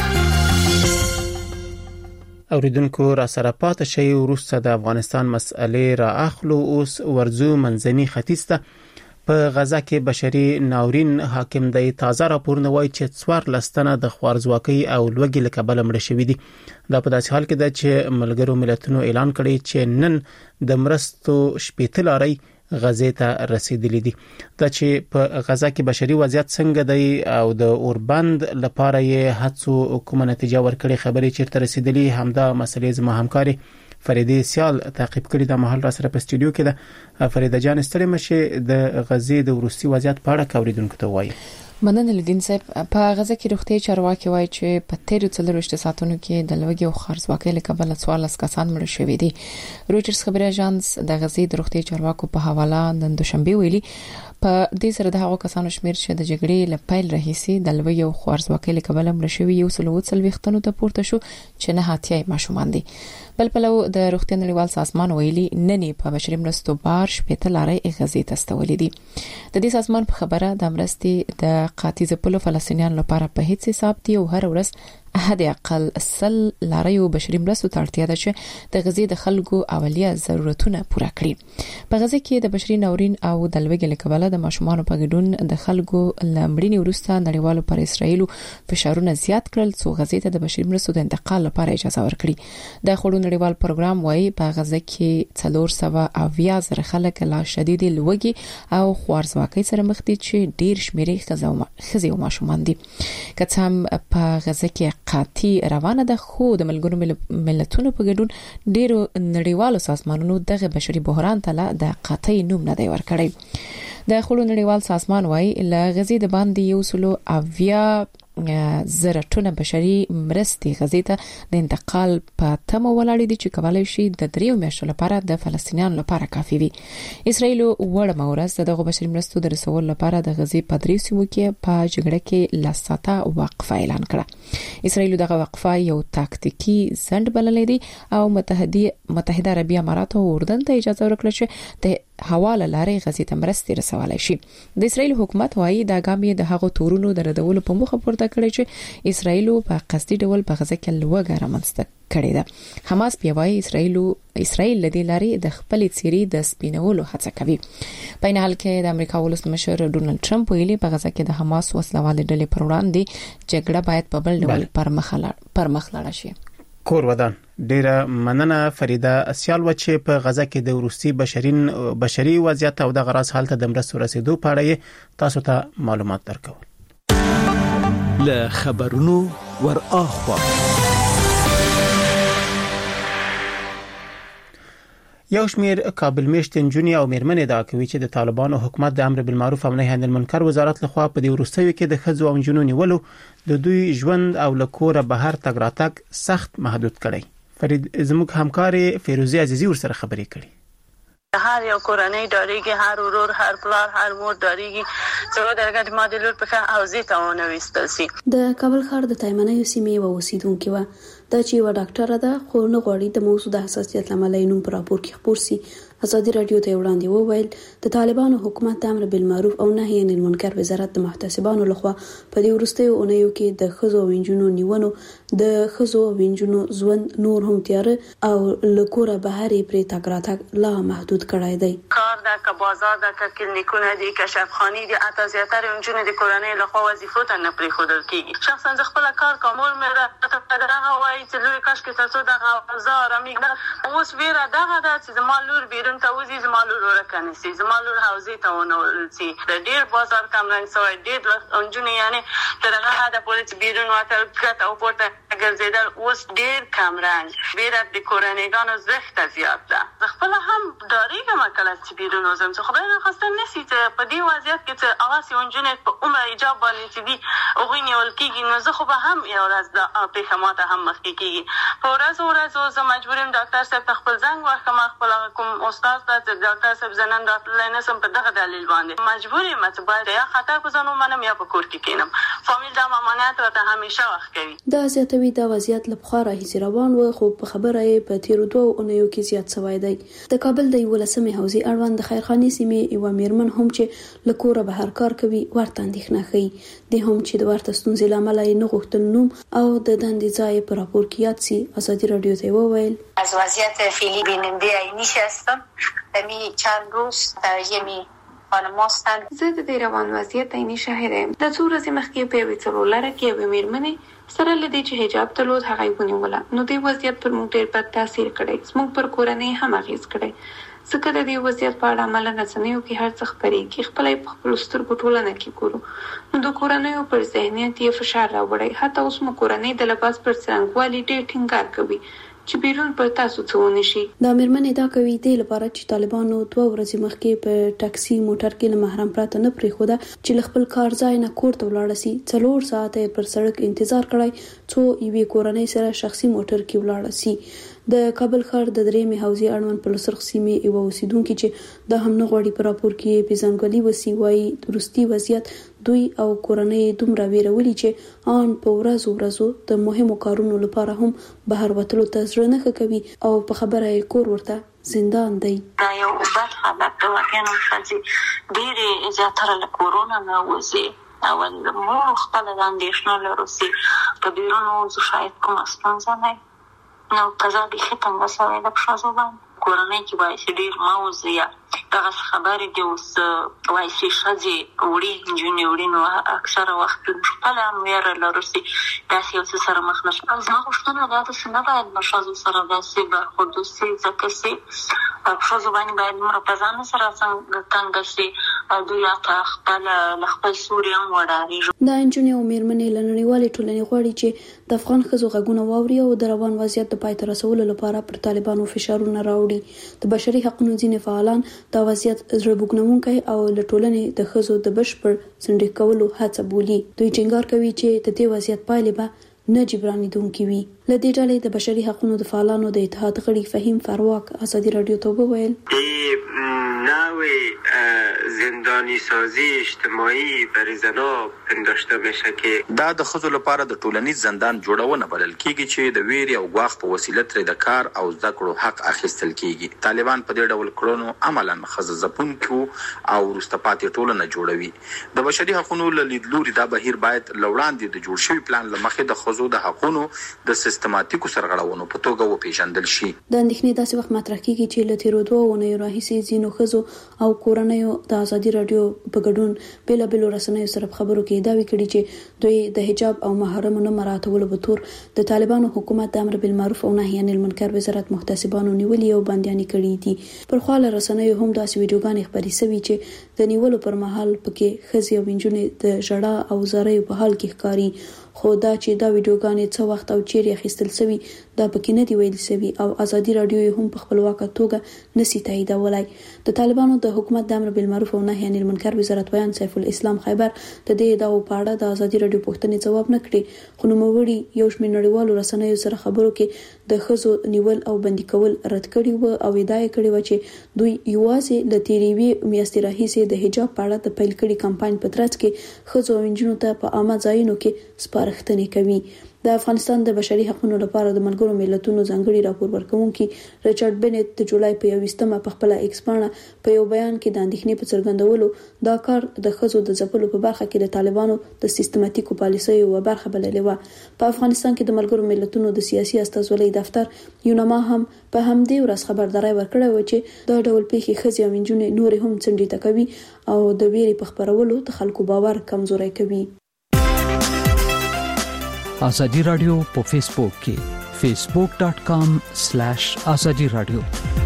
اوریدونکو را سره پاتې شي وروسته د افغانستان مسئلې را اخلو. اوس ورزو منځني ختیځ ته په غزا کې بشري ناورین حاکم دی. تازه راپورونه وایي چې څوار لستنه د خوارزواکۍ او لوږې له کبله مړه شوي دي. دا په داسې حال کې ده چې ملګرو ملتونو اعلان کړی چې نن د مرستو شپېته لارۍ غزې ته رسیدلې دي. دا چې په غزا کې بشري وضعیت څنګه دی او د اوربند لپاره یې هڅو کومه نتیجه ورکړي خبرې چیرته رسیدلې، همدا مسلې زما همکاري فریده سیال تعقیب کړي. د محل را سره په استودیو کې ده. فریده جان ستړي مشه د غزې د ورستي وضعیت په اړه کوریدونکو ته وایي. مننه لدین صاحب. په غزه کې روغتي چارواکي وایي چې په تیرو څلوېښت ساعتونو کې د لوګي او خوارزواکۍ له کبله څوارلس کسان مړه شوي دي. رويټرز خبري اژانس د غزې د روغتي چارواکو په حواله نن دوشنبه ویلي په دې سره د هغو کسانو شمیر چې د جګړې له پیل راهیسي د لوګي او خوارزواکۍ له کبله مړه شوي یو سل وڅل وختونو ته پورته شو چې نه هاتیای ماشومان دي. بل پلو د روغتي نړیوال سازمان ویلي نننی په بشري مرستو بار شپېته لارې غزې ته استولې دي. د دې سازمان په خبره د مرستې د قاتیز پلو فلسطینیان لپاره په هیڅ حساب دی او هر ورځ حد اقل سل لارې بشري مرستو ته اړتیا ده چې د غزې د خلکو اولیه ضرورتونه پوره کړي. په غزې کې د بشري ناورین او د لوګي له کبله د ماشومانو په ګډون د خلکو لمړینی وروسته نړیوالو پر اسرایل فشارونه زیات کړل څو غزې ته د بشري مرستو د انتقال لپاره اجازه ورکړي. د خړو نړیوال پروګرام وايي په غزه کې څلور سوه اویا زره خلک لا شدید لوګي او خوارزواکۍ سره مخ دي چې ډیر شمیرې خزې او ماشومان دي. که څه هم په غزه کې قاطی روانه ده، خو د ملګرو ملتونو په ګډون ډیرو نړیوالو سازمانونو دغه بشري بحران ته د قاطی نوم نه دی ورکړی. د خړو نړیوال سازمان وايي ل غزې د باندې یو سلو اویا زره ټنه بشري مرستې غزې ته د انتقال په تمه ولاړې دي چې کولای شي د دریو میاشتو لپاره د فلسطینیانو لپاره کافي وي. اسرائیل وړ مورز دغه بشري مرستو د رسول لپاره د غزې په درې سیمو کې په جګړه کې لاساته وقفه اعلان کړه. اسرائیل دغه وقفه یو تاکتیکی ځند بللې دي او متحده متحده عربي امارات او اردن ته اجازه ورکړه چې د حواله لارې غزې ته مرستې رسولای شي. د اسرائیل حکومت وايي دا ګام یې د هغو تورونو د ردولو په موخه پورته کړی چې اسرائیل په قصدي ډول په غزه کې لوګه رامنځته کړې ده. حماس بیا وايي اسرائیل اسرائیل لدې لارې د خپل څیرې د سپینولو هڅه کوي. په نه حال کې د امریکا ولسمشر ډونالد ټرمپ ویلي په غزه کې د حماس وسلوال ډلې پر وړاندې جګړه باید په بل ډول پر مخ لاړه شي. کور ودان ډیره مننه فریده سیال و چې په غزه کې د روسي بشرین بشري وضعیت او د غراس حالت د مرستو رسیدو په اړه تاسو ته معلومات درکول. له خبرونو ور اخوا یو شمیر کابل میشت نجونې او میرمنې دا کوي چې د طالبانو حکومت د امر بالمعروف او نهي عن المنکر وزارت لخوا په دې وروستیو کې د خځو او نجونو نیولو د دوی ژوند او لکوره بهر تګ راتګ سخت محدود کړي. فرید زموږ همکار فیروزی عزیزی ورسره خبرې کړي. هر یو کورنۍ داریږي، هر ورور، هر پلار، هر مور داریږي چې درګه د ماډلور په حوزې ته ونويستل شي. د کابل ښار د تایمنۍ سیمې و اوسیدونکو و دا چې و ډاکټر ده خو نه غواړي د موضوع د حساسیت لامل نوم پر راپور کې خبر سي. ازادي رادیو ته وړاندې وویل د طالبانو حکومت د امر بالمعروف او نهي عن المنکر وزارت د محتسبانو لخوا په دې ورستیو اونیو کې د خزو وینجونو نیونو د خزو وینجونو ژوند نور هم تیار او لکوره بهاري پرې تاګراتک لا محدود کړای دی. کار د ک بازار د ک کلینیکونه دي ک شفخانی دي اته زیاتره وینجونو د کورنۍ لخوا وظیفو ته نه پرې خودل کیږي. شخصا ز خپل کار کومول مې راته پدغه وایي چې لوی کاش کې تاسو دغه زار امي اوس ویرا دغه د چې زمالور بیرون ته وزي زمالور ورکنه سي زمالور حوزې ته ونول سي د ډیر بازار کمرنګ سوی ډیر انجونی یعنی ترغه هدا پولیس بیرون واتل کته او پورته ګرځیدل اوس ډیر کمرنګ ویرا د کورنیګانو زخت زیات ده. خپل هم داریګه مکله چې بیرون وزم څه خدای نه خواسته نسی ته په دې وضعیت کې چې اواسی انجونی په عمر ایجاب باندې چې دی او غوینه ولکیږي نو زه خو به هم یو ورځ د په خماته هم مخ کیږي په ورځ ورځ زه مجبورم ډاکټر صاحب خپل زنګ واخم خپل کوم استاد ته ډاکټر صاحب زنن راتلای نه سم په دغه دلیل باندې مجبور یم چې باید یا خطر بزنم منم یا په کور کې کینم. فامیل د امانت ته همیشه وخت کوي. دا زیاتوي د وضعیت لپاره راهي روان و خو په خبره یې په تیر دوه اونیو کې زیات سوای دی. د کابل د ولسمې حوزې اړوند د خیرخاني سیمې یو میرمن هم چې لکوره به هر کار کوي ورته اندېښنه کوي. د هم چې د ورته ستونزې لامل یې نه غوښتل نوم او د دندې ځای په راپور کې یاد سي. ازادي رادیو ته وویل از وضعیت فعلی بیننده عینی هستم. دمی چند روز یمی خانم هستند. زه د دې روان وضعیت عیني شاهد یم. د څو ورځې مخکې په یوې څلورلاره کې یوې میرمنې سره له دې چې حجاب درلود هغه یې ونیوله نو دې وضعیت پر موږ ډېر بد تاثیر کړی. زموږ پر کورنۍ هم اغېز کړی. ځکه د دې وضعیت په اړه عملاً رسنیو کې هر څه خپرېږي. خپله یې په خپلو سترګو ټولنه کې ګورو نو د کورنیو پر ذهنیت یې فشار راوړی. حتی اوس مو کورنۍ د لباس پر څرنګوالي ډېر ټینګار کوي چې بیرون پر تاسو څه ونشي. دا میرمنې دا کوي د لپاره چې طالبانو دوه ورځې مخکې په ټاکسي موټر کې له محرم پراته نه پریښوده چې خپل کار ځای نه کور ته ولاړ شي. څلور ساعته پر سړک انتظار کړی څو یوې کورنۍ سره شخصي موټر کې ولاړ شي. د کابل ښار د درېمې حوزې اړوند په لسرخ سیمې یو اوسیدونکو چې د هم نه غوړي په راپور کې پیژنګلي وسی وایي ورستي وضعیت دوی او کورنۍ دومره ویرولي چې ان په ورځو ورځو د مهمو کارونو لپاره هم بهر وتلو ته زړه نه کوي او په خبره یې کور ورته زندان دی. دا یو بد حالت دی. واقعا خځې ډېرې زیاتره له کورونا نه وځي او موږ خپل د اندېښنو لرو چې په بیرون وځو شاید کومه ستونزه نه نو قضا بیخي تنګه سوی ده په ښځو باندې. کورنۍ کې باید چې ډېر مه وځي یا دغسې خبرې دي اوس وایي چې ښځې وړي نجونې وړي نو اکثره وخت خپله هم ویره لرو چې داسې یو څه سره مخ نه شي. زما غوښتنه دا ده چې نه باید له ښځو سره داسې برخورد وشي ځکه چې په ښځو باندې باید دومره په ځان سره تنګه شي دوی حتی خپله له خپل سوري هم وډارېږي. دا نجونې او میرمنې له نړیوالې ټولنې غواړي چې د افغان ښځو غږونه واوري او د روان وضعیت د پای ته رسولو لپاره پر طالبانو فشارونه راوړي. د بشري حقوقو ځینې فعالان دا وضعیت زړه بوږنونکی او له ټولنې د ښځو د بشپړ سنډي کولو هڅه بولي. دوی ټینګار کوي چې د دې وضعیت پایلې به نه جبرانېدونکې وي. له دې ډلې د بشري حقوقو د فعالانو د اتحاد غړي فهیم فرواک ازادي رادیو ته وویل نوع زندانی سازی اجتماعی برای زنا پنداشته میشه که دا د ښځو لپاره د ټولنیز زندان جوړونه بلل کیږي چې د ویرې او غواخ په وسیله ترې د کار او زده کړو حق اخیستل کیږي. طالبان په دې ډول کړنو عملاً ښځه ځپونکو او وروسته پاتې ټولنه جوړوي. د بشري حقوقو له لیدلوري دا بهیر باید له وړاندې د جوړ شوي پلان له مخې د ښځو د حقوقو د سیستماتیکو سرغړونو په توګه وپیژندل شي. د اندېښنې داسې وخت مطرح کیږي چې له تیرو دوه اونیو راهیسې ځینو ښځو او کورنیو د ازادي رادیو په ګډون بېلابېلو رسنیو سره خبرو کې داوی کړي چې دوی د حجاب او محرم نه مراعاتولو په تور د طالبانو حکومت د امر بالمعروف او نهي عن المنکر وزارت محتسبانو نیولي او بندیانې کړي دي. پر خوا له رسنیو هم داسې ویډیوګانې خپرې شوي چې د نیولو پر مهال پکې ښځې او نجونې د ژړا او زاریو په حال کې ښکاري. خو دا چې دا ویډیوګانې څه وخت او چیرې اخیستل شوي دا پکې نه دی ویل شوی او ازادي رادیو هم په خپلواکه توګه نسی تاییدولای. د طالبانو د حکومت د امر بالمعروف او نهي عن المنکر وزارت ویان سیف الاسلام خیبر د دې ادعاو په اړه د ازادي رادیو پوښتنې جواب نه کړي، خو نوموړي یو شمېر نړیوالو رسنیو سره خبرو کې د ښځو نیول او بندي کول رد کړي و او ادعا کړې و چې دوی یوازې د تیریوي میاشتې راهیسې د حجاب په اړه د پیل کړي کمپاین په ترڅ کې ښځو او نجونو ته په عامه ځایونو کې سپارښتنې کوي. د افغانستان د بشري حقوقو لپاره د ملګرو ملتونو ځانګړي راپور ورکونکي ریچارډ بنت د جولای په یوویشتمه په خپل ایکس باندې په یو بیان کې د اندېښنې په څرګندولو دا کار د ښځو د ځپلو په برخه کې د طالبانو د سیستماتیکو پالیسیو یوه برخه بللې و. په افغانستان کې د ملګرو ملتونو د سیاسي استازولۍ دفتر یونما هم په همدې ورځ خبرداري ورکړه و چې دا ډول پیښې ښځې او نجونې نور هم څنډې کوي او د ویرې په خبرولو د خلکو باور کمزوري کوي. ازادي رادیو په فیسبوک کې فیسبوک ډاٹ کام سلیش ازادي رادیو.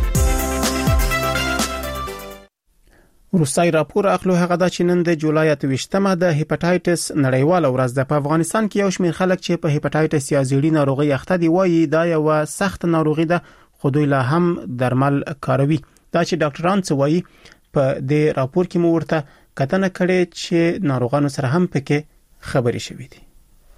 روسي راپور اخلو هغه د چینن د جولای اتويشتمه د هپاتایټس نړیواله ورځ د په افغانستان کې یو شمېر خلک چې په هپاتایټس یا زیړی ناروغي اخته دي وایي دا یو سخت ناروغي ده، خو دوی لا هم درمل کاروي. دا چې ډاکټران څه وایي په دې راپور کې مو ورته کتنه کړې چې ناروغانو سره هم پکې خبرې شوې دي.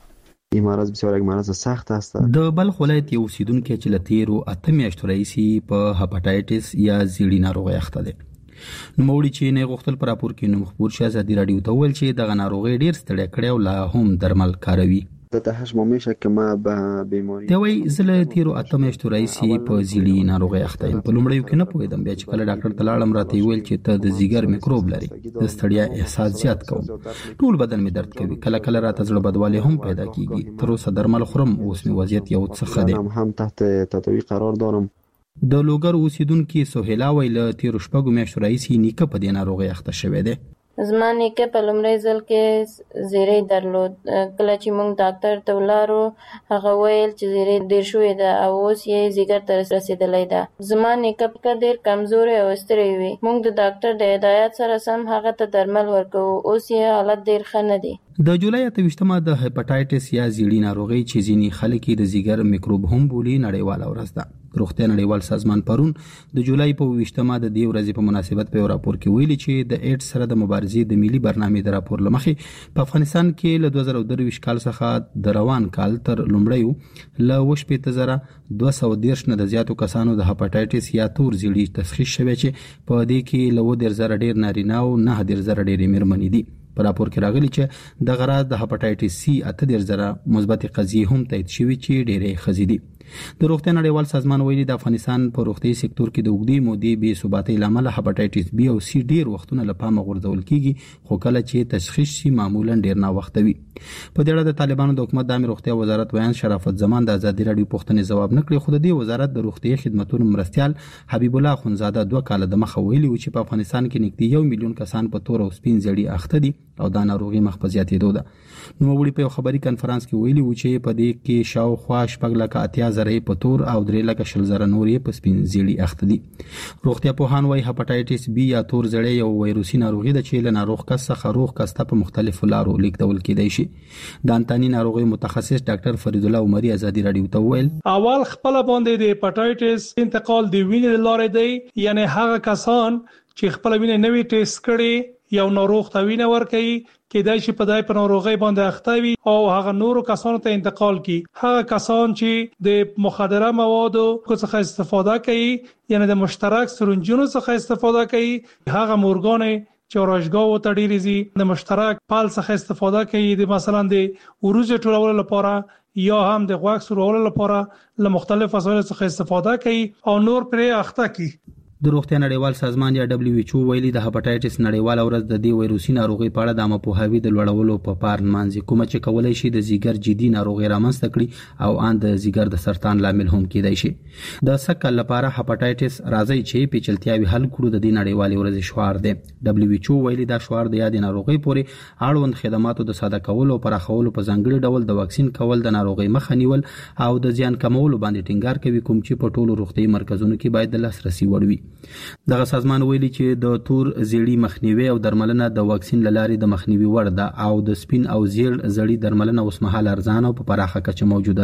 این مرض بسیار یک مرض سخت است. د بلخ ولایت یو اوسیدونکو چې لتیرو اته میاشتو رئیسي په هپاتایټس یا زیړی ناروغي اخته دي. نوموړي چې نه غوښتل پر راپور کې نوم خبر شي ازادي رادیو ته ویل چې دغه ناروغي ډیر ستړی کړي او لا هم درمل کاروي. تحش ممیشه که ما به بیماری دی وای زله تیرو اته میاشتو رئیسي په زیړی ناروغي اخته یم. په لومړیو کې نه پوهیدم، بیا چې کله ډاکټر ته لاړم راته ویل چې ته د زیګر میکروب لري، د ستړیا احساس زیات کوم، ټول بدن می درد کوي، کله کله راته زړه بدوالی هم پیدا کیږي. تر اوسه درمل خورم، اوس می وضعیت یو څه ښه دی. هم تحت تداوی قرار دارم. د لوګر اوسیدونکو سهیلا ویل تیر شپږ میاشتو رئیسي نیکه په دې ناروغي اخته شوی دی. زما نیکه په لومړي ځل کې زیری درلود. کله چې موږ ډاکټر ته ولاړو هغه ویل چې زیری ډیر شوی ده او اوس یې زیګر ته رسیدلی ده. زما نیکه په ډیر کمزوري او ستړی وي. موږ د ډاکټر د هدایت سره سم هغه ته درمل ورکوو. اوس یې حالت ډیر ښه نه دی. د جولای اتويشتمه د هپاتایټس یا زیړی ناروغي چې ځینی خلک د زیګر میکروب هم بولي نړیواله ورځ ده. روغتیا نړیوال سازمان پرون د جولای په ویشتمه د دې ورځې په مناسبت په راپور کې ویلي چې د ایډز سره د مبارزې د ملي برنامې د راپور لمخې په افغانستان کې له دوه زره درویشت کال څخه د روان کال تر لومړیو له وشپېته زره دوه سوه دېرش نه د زیاتو کسانو د هپاتایټس یا تور زیړی تشخیص شوی چې په دې کې له ودر زره ډیر نارینه او نه ډیر زره ډیر میرمنې دي. په راپور کې راغلي چې د غراض د هپاتایټس سی اته ډیر زره مثبت قضیې هم تایید شوي چې ډېرې ښځې دي. د روغتیا نړیوال سازمان ویلي د افغانستان په روغتي سکتور کې د اوږدې مودې بې ثباتۍ لامل هپاتایټس بی او سی ډیر وختونه له پامه غورځول کیږي، خو کله چې تشخیص شي معمولا ډیر نا وخت وي. په دې اړه د طالبانو د حکومت د روغتیا وزارت ویان شرافت زمان د ازادي رادیو پوښتنې ځواب نه کړی، خو د دې وزارت د روغتي خدماتو مرستيال حبیب الله خنزاده دوه کال د مخه ویلي و چې په افغانستان کې نږدې یو میلیون کسان په تور او سپین زیړی اخته دي او دا ناروغي مخ په زیاتېدو ده. نو وړي په خبري کانفرنس کې ویلي و چې په دې کې شاوخوا شپږ لکه اتیا زره په تور او درې لکه شل زره نورې په سپین زیړی اخته دي. روغتیا پوهان وايي هپاتایټس بی یا تور زیړی یو وایروسي ناروغي ده چې له ناروغ کس څخه روغ کس ته په مختلفو لارو لیږدول کېدای شي. د انتاني ناروغي متخصص ډاکټر فرید الله عمري ازادي رادیو ته وویل اول خپل باندې د هپاتایټس انتقال دی وینې لارې دی، یعنی هغه کسان چې خپل وینې نوې ټیسټ کړي یو ناروغ ته وینه ورکړي کېدای شي په دای په ناروغي باندې اخته وي او هغه نورو کسانو ته انتقال کړي. هغه کسان چې د مخدره موادو څخه استفاده کوي یعنی د مشترک سرنجونو څخه استفاده کوي، هغه مورګانې چې اوراشګاو ته ډېری زی د مشترک پال څخه استفاده کوي د مثلا د وروځ ټولولو لپاره یا هم د غوښ سرولو لپاره له مختلف وسایلو څخه استفاده کوي او نور پرې اخته کوي. د روغتیا نړیوال سازمان یا دبليو ایچ او ویلي د هپاتایټس نړیواله ورځ د دې وایروسي ناروغي په اړه د عامه پوهاوي د لوړولو په پار مانځي، کومه چې کولای شي د زیګر جدي ناروغي رامنځته کړي او ان د زیګر د سرطان لامل هم کېدای شي. د سکل لپاره هپاتایټس راځي چې پیچلتیاوي حل کړو د دې نړیوالې ورځ شعار دی. دبليو ایچ او ویلي دا شعار د یاد ناروغي پورې اړوند خدماتو د ساده کولو او پراخولو په ځانګړي ډول د واکسین کول د ناروغي مخه نیول او د زیان کمولو باندې ټینګار کوي، کوم چې په ټولو روغتي مرکزونو کې باید د لاسرسي وړ وي. دغه سازمان ویلي چې د تور زیړی مخنیوي او درملنه د واکسین لارې د مخنیوي وړ ده او د سپین او زیړ زړی درملنه اوس مهال ارزانه او په پراخه کچه موجوده ده.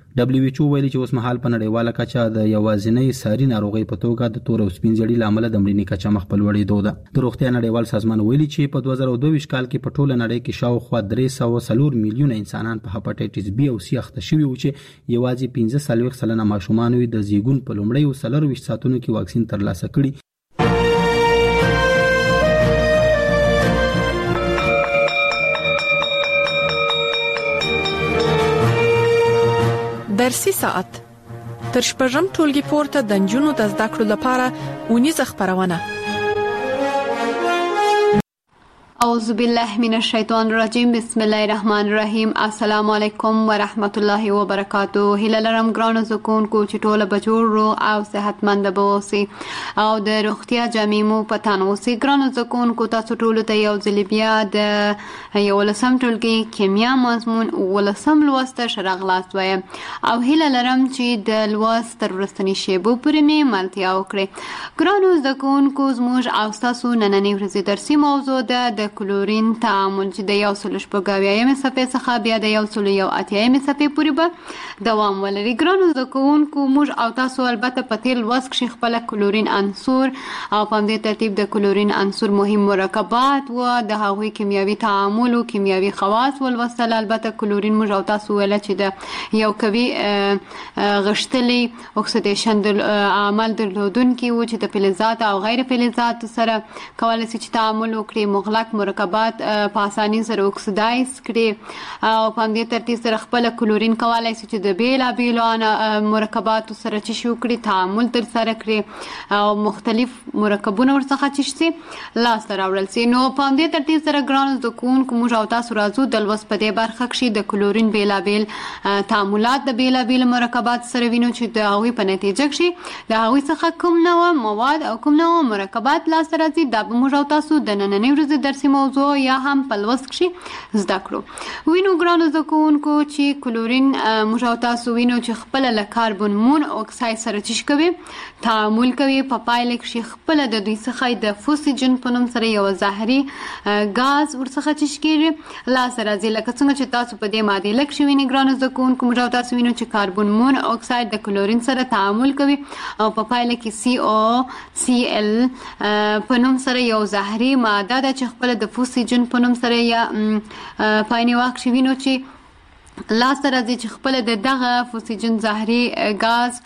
دبليو ایچ او ویلي چې اوس مهال په نړیواله کچه د یوازینۍ ساري ناروغۍ په توګه د تور او سپین زړي لامل د مړینې کچه مخ په لوړېدو ده. د روغتیا نړیوال سازمان ویلي چې په دوه زره دوه ویشت کال کې په ټوله نړۍ کې شاوخوا درې سوه څلور میلیونه انسانان په هپاټایټس بي او سي اخته شوي وو چې یوازې پنځه څلوېښت سلنه ماشومان یې د زیږون په لومړیو څلرویشت ساعتونو کې واکسین ترلاسه کړي. درسي ساعت تر شپږم ټولګي پورته د نجونو د زده کړو لپاره ونیزه خبرونه. اعوذ بالله من الشیطان الرجیم. بسم الله الرحمن الرحیم. السلام علیکم ورحمت الله وبرکاتہ. هیله لرم ګرانو زکونکو چې ټول بچو او صحتمند به اوسئ او د روغتیا جامې مو پتان اوسئ. ګرانو زکونکو تاسو ټول ته یو ځل بیا د یو لسم ټولګي کیمیا مضمون ولسم لوست شرغلاس وایم او هیله لرم چې د لوست تر ورستنی شیبو پورې مې ملتیا وکړي. ګرانو زکونکو زموږ او تاسو نننی ورځې درسي موضوع ده د کلورین تعامل چې د یو سل شپږاویایم صفحې څخه بیا د یو سل یو اتیایم صفحې پورې به دوام ولري. ګرانو زده کوونکو موږ او تاسو البته په تیر لوست کې خپل کلورین عنصر او په دې ترتیب د کلورین عنصر مهم مرکبات او د هغوی کیمیاوي تعامل او کیمیاوي خواص ولوستل. البته کلورین موږ او تاسو ویل چې د یو کوي غشتلي اکسیدیشن د عمل درلودونکي و چې د فلزات او غیر فلزات سره کولای شي چې تعامل وکړي، مغلق مرکبات په اسانۍ سره اکسیدایز کړي او په دې ترتیب سره خپل کلورین کولای شي چې د بیلابیلو مرکباتو سره چې شو کړي تعامل تر سره کړي او مختلف مرکبونه ورڅخه چې شي لاسته راوړل شي. نو په دې ترتیب سره ګرانو زده کوونکو موږ او تاسو راځو د لوست په دې برخه کې د کلورین بیلابیل تعاملات د بیلابیل مرکبات سره وینو چې د هغوی په نتیجه کې د هغوی څخه کوم نوع مواد او کوم نوع مرکبات لاسته راځي. دا به موږ او تاسو د نننۍ ورځې درسي موضوع یا هم په لوست کې زده کړو. وینو ګرانو زده کوونکو چې کلورین موږ او تاسو وینو چې خپل له کاربن مون اکساید سره چش کوي تعامل کوي په پایله کې خپل د دوی څخه د فوسیجن په نوم سره یو زهري غاز ورڅخه چش کیږي لاسته راځي. لکه څنګه چې تاسو په دې ماده لک شوی نه ګرانو زده کوونکو موږ او تاسو وینو چې کاربن مون اکساید د کلورین سره تعامل کوي او په پایله کې سی او سی ال په نوم سره یو زهري ماده ده چې خپل د فوسیجن په نوم سره یا پاینې واکښ وینو چې لاسته راځي چې خپل د دغه فوسیجن زهري غاز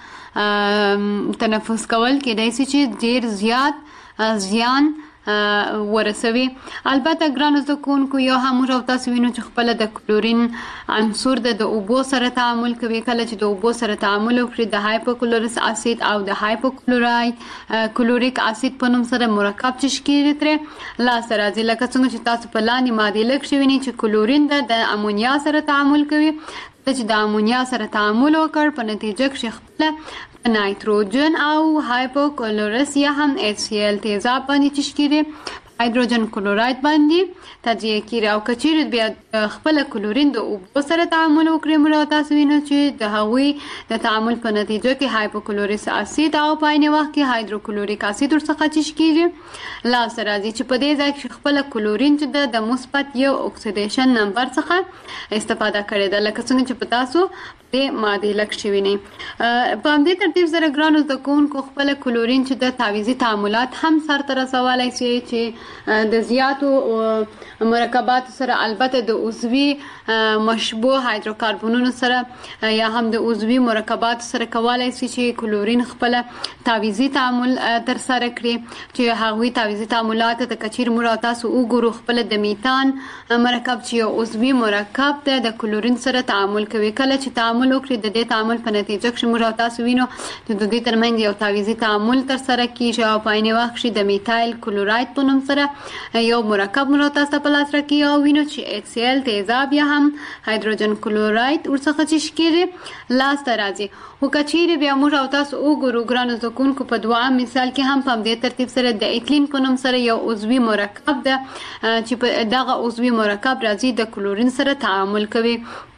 تنفس کول کېدای شي چې ډیر زیات زیان ورسوي. البته ګرانو زده کوونکو یو هم موږ او تاسو وینو چې خپل د کلورین عنصر د اوبو سره تعامل کوي. کله چې د اوبو سره تعامل وکړي د هایپوکلورس اسید او د هایپوکلوراید کلوریک اسید په نوم سره مرکب چې کیږي تر لاسته راځي. لکه څنګه چې تاسو په لاندې ماده لک شوی نه چې کلورین د امونیا سره تعامل کوي. چې د امونیا سره تعامل وکړ په نتیجه کې خپل نایتروجن او هایپوکلورس یا هم ایچ سی ال تیزاب باندې تشکیل هایدروجن کلوراید باندې تجزیه کیږي او کچیر بیا خپل کلورین د اوبو سره تعامل وکړي موږ تاسو وینو چې د هغوی د تعامل په نتیجه کې هایپوکلوریک اسید او په عین وخت کې هایدروکلوریک اسید ورڅخه تشکیږي لاسته راځي چې په دې ځای کې خپل کلورین چې د مثبت یو اکسیدیشن نمبر څخه استفاده کړي ده. لکه څنګه چې په تاسو د ماده لک شوی نه په دې ترتیب سره ګرانو زده کوونکو خپل کلورین چې د تعویضي تعاملات هم سره رسولای شي چې د زیاتو مرکبات سره البته د عضوي مشبوه هایدروکاربنونو سره یا هم د عضوي مرکبات سره کولای شي چې کلورین خپل تعویضي تعامل تر سره کړي چې هغوی تعویضي تعاملات د کچیر مور تاسو وګورو خپل د میتان مرکب چې عضوي مرکب د کلورین سره تعامل کوي. کله چې تعامل وکړي د دې تعامل په نتیجه کې مور تاسو وینو چې د دې ترمنځ یو تعویضي تعامل تر سره کیږي او په عین وخت کې د میتایل کلوراید په نوم سره یو مرکب مور تاسو په لاس راکړي او وینو چې ایچ سی ال تیزاب یا هم هایدروجن کلوراید ورڅخه چې کیږي لاسته راځي. او کچیر بیا مور تاسو وګورو ګرانو زکونکو په دوه مثال کې هم په دې ترتیب سره د ایتلین په نوم سره یو عضوي مرکب ده چې په دغه عضوي مرکب راځي د کلورین سره تعامل کوي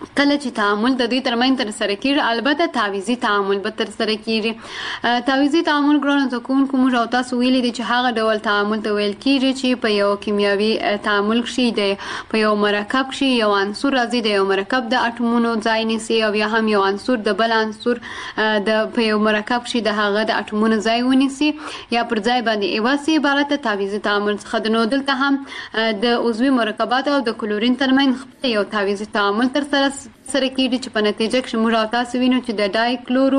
کله چې تعامل د دې ترمن تر سره کیږي البته تعویزي تعامل به تر سره کیږي. تعویزي تعامل ګرانو تکون کوم او تاسو ویلي دي چې هغه ډول تعامل ته ویل کیږي چې په یو کیمیاوي تعامل کې دی په یو مرکب کې یو عنصر راځي د یو مرکب د اټومونو ځای نیسي او یا هم یو عنصر د بل عنصر د په یو مرکب کې د هغه د اټومونو ځای ونیسي یا پر ځای باندې ایواسي عبارت تعویزي تعامل څخه د نو دلته هم د عضوي مرکبات او د کلورین ترمن یو تعویزي تعامل تر سره سره کېږي چې په نتیجه کې موږ تاسو وینو چې د ډای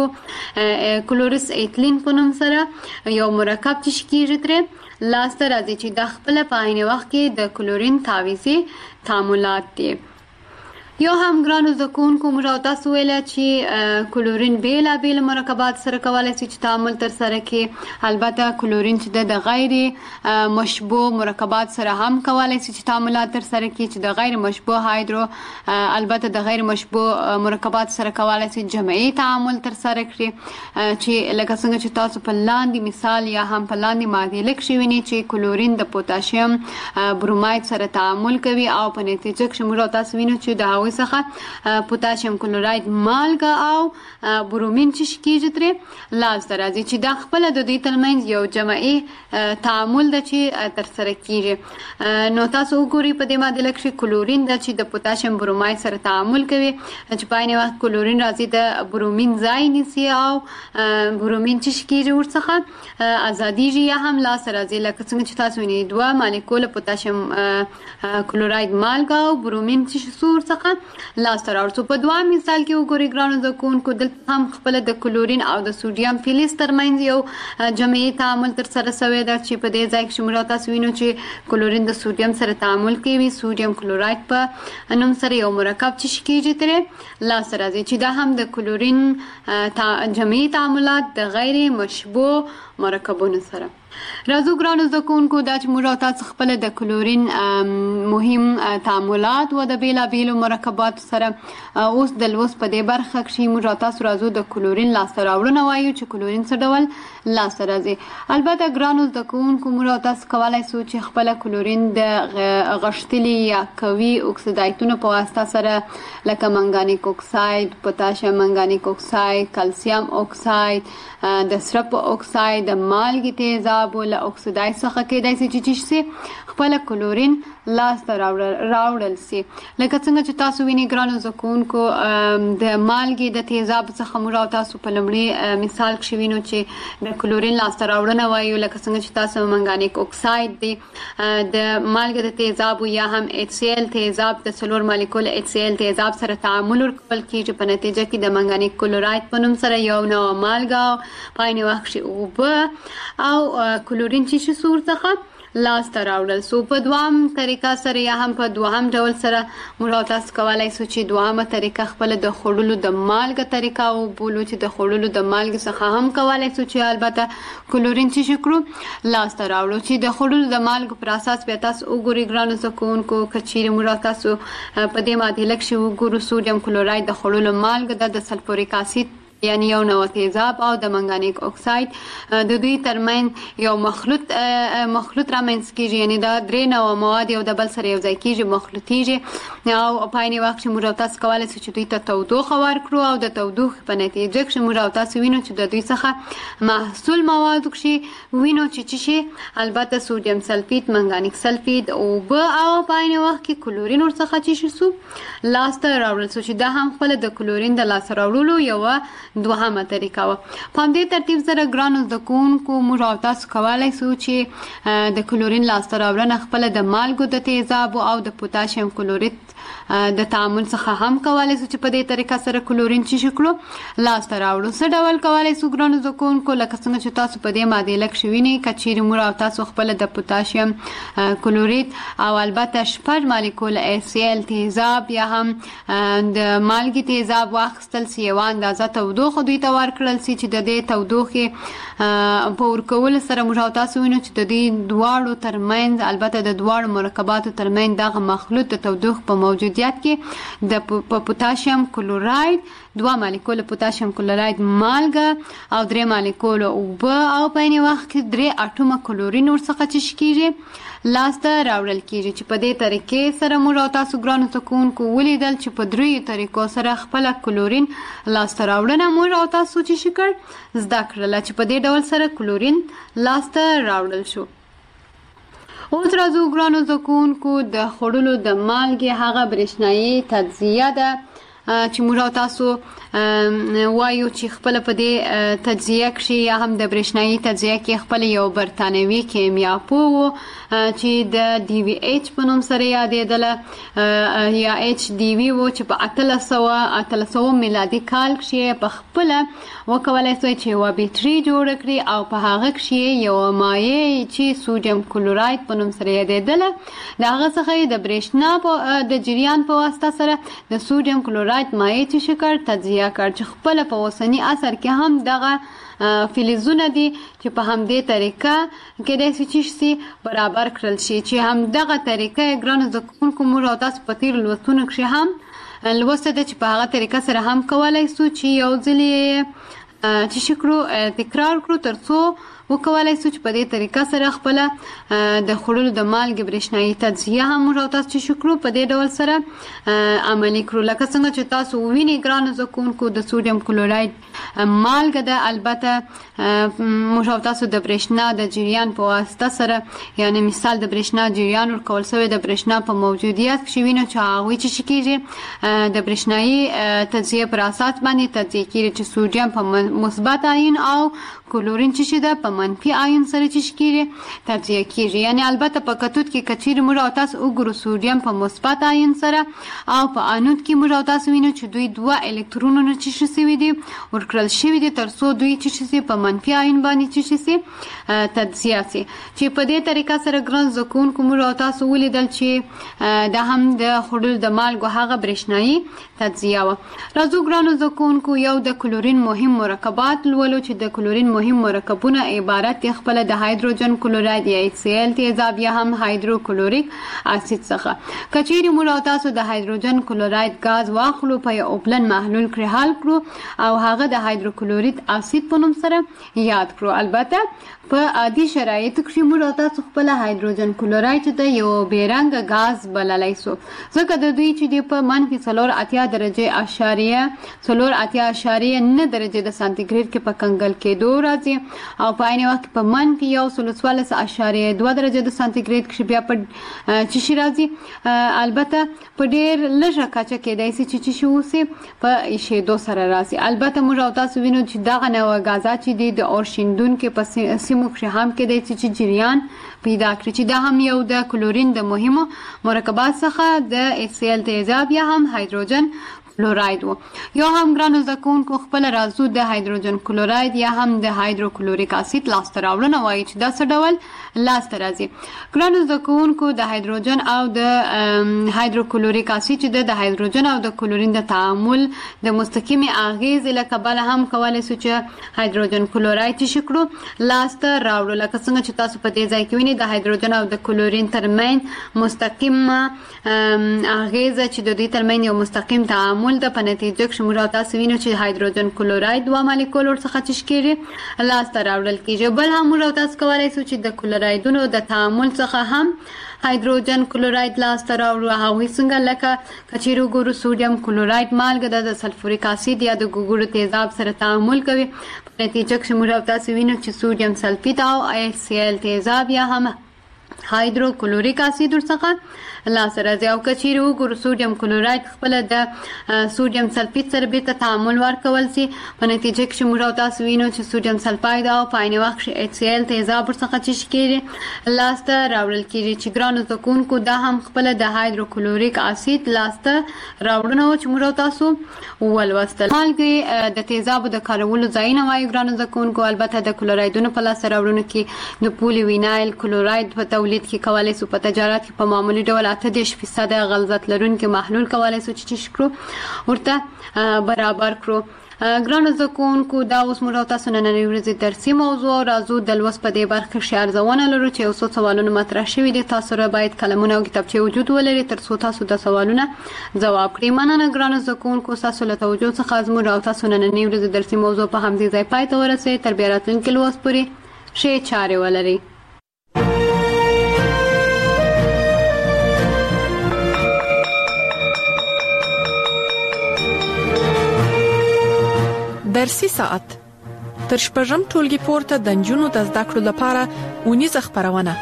کلورو کلورس ایتلین په نوم سره یو مرکب چې کېږي تر لاسته راځي چې د خپل په عین وخت کې د کلورین تعویزي تعاملات دي. یو هم ګرانو زکون کوم راو تاسو ویل چې کلورین بیل بیل مرکبات سره کولای شي چې تعامل تر سره کې البته کلورین چې د غیر مشبوه مرکبات سره هم کولای شي چې تعاملات تر سره کې چې د غیر مشبوه هایدرو البته د غیر مشبوه مرکبات سره کولای شي جمعي تعامل تر سره کړي چې لکه څنګه چې تاسو په لاندې مثال یا هم په لاندې معادله کې وینئ چې کلورین د پوتاشیم بروماید سره تعامل کوي او په نتیجه کې موږ تاسو وینو چې د څخه پوتاشیم کلوراید مالګه او برومین چې کیږي تر لاس راځي چې د خپل د دې ترمنځ یو جمعي تعامل د چې تر سره کیږي. نو تاسو وګورئ په دې معادله کې کلورین د چې د پوتاشیم بروماید سره تعامل کوي چې په عین وخت کلورین راځي د برومین ځای نیسي او برومین چې کیږي ورڅخه ازادیږي یا هم لاس راځي لکه څنګه چې تاسو وینئ دوه مالیکول پوتاشیم کلوراید مالګه او برومین چې سور څخه لاس تر ورته په دوه مثال کې وګورئ ګرانو زکونکو دلته هم خپل د کلورین او د سوډیم فلز ترمنځ یو جمعي تعامل تر سره شوی دی چې په دې ځای کې شموله تاسو وینئ چې کلورین د سوډیم سره تعامل کوي سوډیم کلوراید په نوم سره یو مرکب چې کیږي تر لاس راځي چې دا هم د کلورین جمعي تعاملات د غیر مشبوه مرکبونو سره. راځو ګرانو زکونکو دا چې موږ تاسو خپل د کلورین مهم تعاملات و د بیلا بیلو مرکبات سره اوس د لوس په دې برخه کې موږ تاسو راځو د کلورین لاسته راوړنه وایو چې کلورین څه ډول لاسته راځي. البته ګرانو زکونکو موږ تاسو کولای شو چې خپل کلورین د غشتلی یا قوي اکسیدایتونو په واسطه سره لکه منګانیک اکساید پوتاشیم منګانیک اکساید کلسیم اکساید د سرپ اکساید د مالګې تیزاب ول اکسیدای څخه کېدای شي چې چې خپل کلورین لاسته راوړل شي لکه څنګه چې تاسو وینئ ګرانو زکونکو د مالګې د تیزاب څخه موږ تاسو په لومړي مثال کې وینو چې د کلورین لاسته راوړنه وایو لکه څنګه چې تاسو منګانیک اکساید دی د مالګې د تیزاب یا هم ایچ سی ال تیزاب د څلور مالیکول ایچ سی ال تیزاب سره تعامل ورکول کیږي په نتیجه کې د منګانیک کلوراید په نوم سره یو نوع مالګه په عین وخت کې اوبه او کلورین چې سور څخه لاس ته راوړل سو په دوام طریقه سره یا هم په دوهم ډول سره موږ تاسو کولای شو چې دوامه طریقه خپل د خړلو د مالګه طریقه او بولو چې د خړلو د مالګه څخه هم کولای شو چې البته کلورین چې شکرو لاس ته راوړو چې د خړلو د مالګه پر اساس به تاسو وګورئ ګرانو زکونکو کچیر موږ تاسو په دې معادله کې وګورو سوډیم کلوراید د خړلو مالګه د سلفوریک اسید یعنی یو نوع تیزاب او د منګانیک اکساید د دوی ترمنځ یو مخلوط مخلوط رامنځ کیږي یعنی دا درې نوع مواد یو د بل سره یو ځای کیږي مخلوطیږي او په عین وخت کې موږ تاسو کولای شو چې دوی ته تودوخه ورکړو او د تودوخې په نتیجه کې موږ تاسو وینو چې د دوی څخه محصول مواد کې وینو چې چې البته سوډیم سلفیت منګانیک سلفیت او او په عین وخت کې کلورین ورڅخه چې شو لاسته راوړل شو چې دا هم خپل د کلورین د لاسته راوړلو یو دوهمه طریقه و. په دې ترتیب سره ګرانو زکونکو موږ تاسو کولای شو چې د کلورین لاسته راوړنه خپل د مالګو د تیزاب او د پوتاشیم کلورید د تعامل څخه هم کولای شو چې په دې طریقه سره کلورین چې شکلو لاسته راوړو. څه ډول کولای شو ګرانو زکونکو لکه څنګه چې تاسو په دې معادله کې وینئ کچیر موږ تاسو خپل د پوتاشیم کلورید او البته شپږ مالیکول ای سی ال تیزاب یا هم د مالګې تیزاب واخیستل سی یو اندازه تودوخه دوی ته ورکړل سي چې د دې تودوخې په ورکول سره موږ تاسو وینو چې د دې دواړو ترمنځ البته د دواړو مرکباتو ترمنځ دغه مخلوط د تودوخې په موجودیت کې د پوتاشیم کلوراید دوه مالیکول پوتاشیم کلوراید مالګه او درې مالیکول اوبه او په عین وخت کې درې اټومه کلورین ورڅخه چش کیږي لاسته راوړل کیږي چې په دې طریقې سره موږ او تاسو ګرانو سکونکو ولیدل چې په دریو طریقو سره خپل کلورین لاسته راوړنه موږ او تاسو چې شکر زده کړل چې په دې ډول سره کلورین لاسته راوړل شو. اوس راځو ګرانو سکونکو د خړلو د مالګې هغه برېښنايي تجزیه ده چې موږ او تاسو وایو چې خپل په دې تجزیه کې یا هم د برېښنايي تجزیه کې خپل یو برتانوي کیمیاپو چې د ډي وی ایچ په نوم سره یادېدله یا ایچ ډي وی و چې په اتلس سوه اتلس سوه میلادي کال کې په خپل وکولای شي چې یو بیټري جوړ کړي او په هغه کې یو مایع چې سوډیم کلوراید په نوم سره یادېدله دا هغه څخه د برېښنا په د جریان په واسطه سره د سوډیم کلوراید مایع چې شکر تجزیه کړ چې خپل په اوسنی عصر کې هم دغه فلزونه دي چې په همدې طریقه کې د سچشتي برابر کړل شي چې هم دغه طریقه ګران زکونکو موږ او تاسو په تیر لوستونو کې هم لوسته د چې په هغه طریقه سره هم کولای شو چې یو ځلې چې شکرو تکرار کړو ترڅو وکولای شو چې په دې طریقه سره خپل د خړلو د مالګې برېښنايي تجزیه هم موږ او تاسو چې شکرو په دې ډول سره عملي کړو لکه څنګه چې تاسو وینئ ګران زکونکو د سوډیم کلوراید مالګه ده البته موږ او تاسو د برېښنا د جریان په واسطه سره یعنی مثال د برېښنا جریان ورکول شوی د برېښنا په موجودیت کې وینو چې هغه چې کېږي د برېښنايي تجزیه پر اساس باندې تجزیه کېږي چې سوډیم په مثبت آیون او کلورین چې ده په منفي آیون سره چې کېږي تجزیه کېږي یعنی البته په کتود کې کچیر موږ او تاسو وګورو سوډیم په مثبت آیون سره او په انود کې موږ او تاسو وینو چې دوی دوه الکترونونه چې شوي دي ورکړل شوي دي ترڅو دوی چې په منفي آیون باندې چې تجزیه شي چې په دې طریقه سره ګران زکونکو موږ او تاسو ولیدل چې دا هم د خړل د مالګو هغه برېښنايي تجزیه و. راځو ګران زکونکو یو د کلورین مهم مرکبات لولو چې د کلورین مهم مرکبونه عبارت دي خپل د هایدروجن کلوراید یا ایچ سی ال تیزاب یا هم هایدروکلوریک اسید څخه کچېری موږ او تاسو د هایدروجن کلوراید غاز واخلو په یو اوبلن محلول کې حل کړو او هغه د هایدروکلوریک اسید په نوم سره یاد کړو. البته په عادي شرایطو کې موږ او تاسو خپل هایدروجن کلوراید د یو بیرنګ غاز بللای شو ځکه د دوی چې په منفي څلور اتیا درجه اشاریه څلور اتیا اشاریه نه درجه د سانتیګریډ کې په کنګل کې دوه راځي او په عین وخت په منفي یو سلسوالس اشاریه دوه درجه د سانتیګریډ کې بیا په چې شي راځي البته په ډیر لږه کچه کې دای چې چې شو سي په شی دو سره راځي. البته موږ او تاسو وینو چې دغه نوع غازات چې د اورشیندون کې په سیمو کې هم کې د چې جریان پیدا کړی چې دا هم یو د کلورین د مهمو مرکبات څخه د ایچ سی ال تیزاب یا هم هایدروجن کلوراید وو. یو هم ګرانو زکونکو خپل راځو د هایدروجن کلوراید یا هم د هایدروکلوریک اسید لاسته راوړنه وایي چې دا څه ډول لاسته راځي. ګرانو زکونکو د هایدروجن او د هایدروکلوریک اسید چې د هایدروجن او د کلورین د تعامل د مستقیمي اغیز له کبله هم کولای شي چې هایدروجن کلوراید چې شکرو لاسته راوړو لکه څنګه چې تاسو په دې ځای کې وینئ د هایدروجن او د کلورین ترمن مستقیم اغیز چې د دې ترمن یو مستقیم تعامل مول د په نتیجه کې موږ تاسو وینو چې هایدروجن کلوراید دوه مالیکول ورڅخه چش کېږي لاسته راوړل کېږي. بل هم موږ تاسو کولای شو چې د کلورایدونو د تعامل څخه هم هایدروجن کلوراید لاسته راوړو هغه څنګه لکه کچېرو ګورو سوډیم کلوراید مالګه د سلفوریک اسید یا د ګوګړو تیزاب سره تعامل کوي په نتیجه کې موږ تاسو وینو چې سوډیم سلفیت او ایچ سی ال تیزاب یا هم هایدروکلوریک اسید ورڅخه لاسته راځي او کچېرو ګورو سوډیم کلوراید خپل د سوډیم سلفیت سره بیرته تعامل ورکول شي په نتیجه کې موږ تاسو وینو چې سوډیم سلفاید او په عین وخت ایچ سی ال تیزاب ورڅخه چش کېږي لاسته راوړل کېږي چې ګرانو زکونکو دا هم خپل د هایدروکلوریک اسید لاسته راوړنه و چې موږ تاسو ولوستل. مالګې د تیزابو د کارولو ځایونه وایي ګرانو زکونکو البته د کلورایدونو په لاسته راوړنو کې د پولی وینایل کلوراید په تولید کې کولای شو په تجارت کې په معمولی ډول اته دېرش فیصد غلظت لرونکي محلول کولای شو چې شکرو ورته برابر کړو. ګرانو زده کوونکو دا اوس موږ تاسو نن نن ورځې درسي موضوع راځو د لوست په دې برخه کې ارزونه لرو چې اوس سوالونه مطرح شوي دي. تاسو را باید قلمونه او کتابچې وجود ولري تر څو تاسو د سوالونه جواب کړئ. مننه ګرانو زده کوونکو تاسو له توجه څخه زموږ او تاسو نن نن ورځې درسي موضوع په همدې ځای پای ته ورسوي. تر بیا راتلونکي لوست پورې ښې چارې ولرئ. درسي ساعت تر شپږم ټولګي پورته د نجونو د زده کړو لپاره ونیزه خبرونه.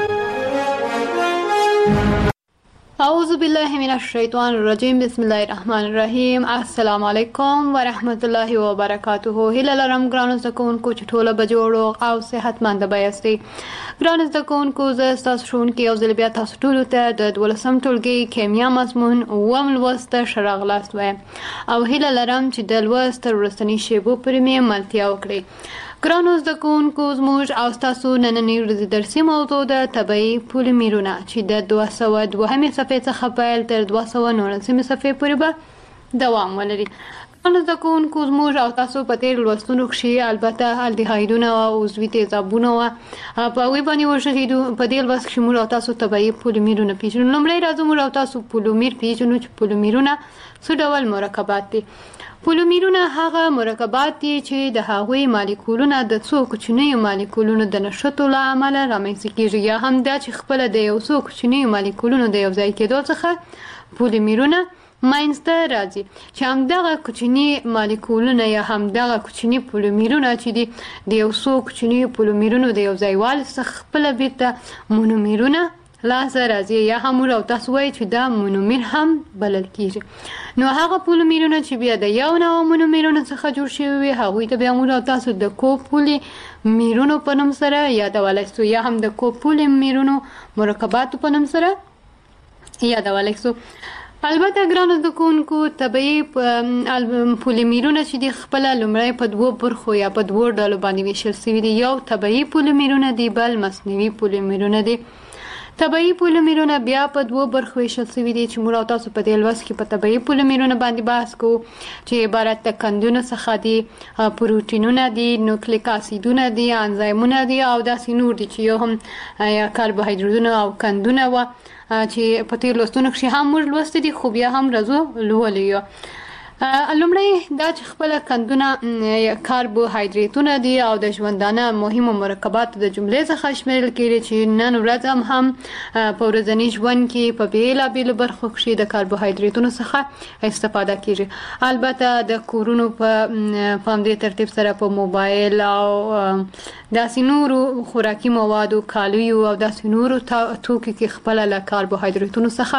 اعوذ بالله من الشیطان الرجیم. بسم الله الرحمن الرحیم. السلام علیکم ورحمت الله وبرکاته. هیله لرم ګرانو زده کوونکو چې ټول به جوړ او صحتمند بایاستئ. ګرانو زده کوونکو زه ستاسو ښوونکې یو ځل بیا تاسو ټولو ته د دولسم ټولګي کیمیا مضمون اووم لوست ته ښه راغلاست وایم او هیله لرم چې د لوست تر وروستنۍ شیبو پورې مې ملتیا وکړئ. ګرانو زده کوونکو زموږ او ستاسو نننۍ ورځې درسي موضوع ده طبیعي پولیمرونه چې د دوه سوه دوهمې صفحې څخه پیل تر دوه سوه نولسمې صفحې پورې به دوام ولري. ګرانو زده کوونکو زموږ او تاسو په تېر لوستونو کښې البته الډیهایډونه او عضوي تیزابونه وه په هغوی باندې وغږېدو. په دې لوست کښې موږ او تاسو طبیعي پولیمرونه پېژنو. لومړی راځو موږ او تاسو پولیمر پېژنو چې پولیمرونه څه ډول مرکبات دي. پولیمرونه هغه مرکبات دي چې د هغوی مالیکولونه د څو کوچنیو مالیکولونو د نښتو له امله رامنځته کېږي یا هم دا چې خپله د یو څو کوچنیو مالیکولونو د یو ځای کېدو څخه پولیمرونه منځته راځي چې همدغه کوچني مالیکولونه یا همدغه کوچني پولیمرونه چې دي د یو څو کوچنیو پولیمرونو د یو ځایوالي څخه خپله بیرته مونومرونه لاسته راځي یا هم موږ او تاسو وایو چې دا مونومر هم بلل کېږي. نو هغه پولیمرونه چې بیا د یو نوع مونومرونو څخه جوړ شوي وي هغوی ته بیا موږ او تاسو د کوپولیمرونو په نوم سره یادولی سو یا هم د کوپولیمرونو مرکباتو په نوم سره یادولی سو. البته ګرانو زده کوونکو طبیعي پولیمرونه چې دي خپله لومړی په دوو برخو یا په دوو ډلو باندې ویشل سوي دي. یو طبیعي پولیمرونه دي بل مصنوعي پولیمرونه دي. طبیعي پولیمرونه بیا په دوو برخو ویشل سوي دي چې موږ او تاسو په دې لوست کې په طبیعي پولیمرونه باندې بحث کوو چې عبارت د قندونو څخه دي، پروټینونه دي، نوکلیک اسیدونه دي، انزایمونه دي او داسې نور دي چې یو هم کاربوهایدریتونه او قندونه وه چې په تېر لوستونو کښې هم موږ لوستي دي خو بیا هم راځو لولو یو. لومړی دا چې خپله قندونه کاربوهایدریتونه دي او د ژوندانه مهمو مرکباتو د جملې څخه شمیرل کېږي چې نن ورځ هم هم په ورځني ژوند کې په بېلابېلو برخو کښې د کاربوهایدریتونو څخه استفاده کېږي. البته د کورونو په همدې ترتیب سره په موبایل او داسې نورو خوراکي موادو، کالیو او داسې نورو توکو کې خپله له کاربوهایدریتونو څخه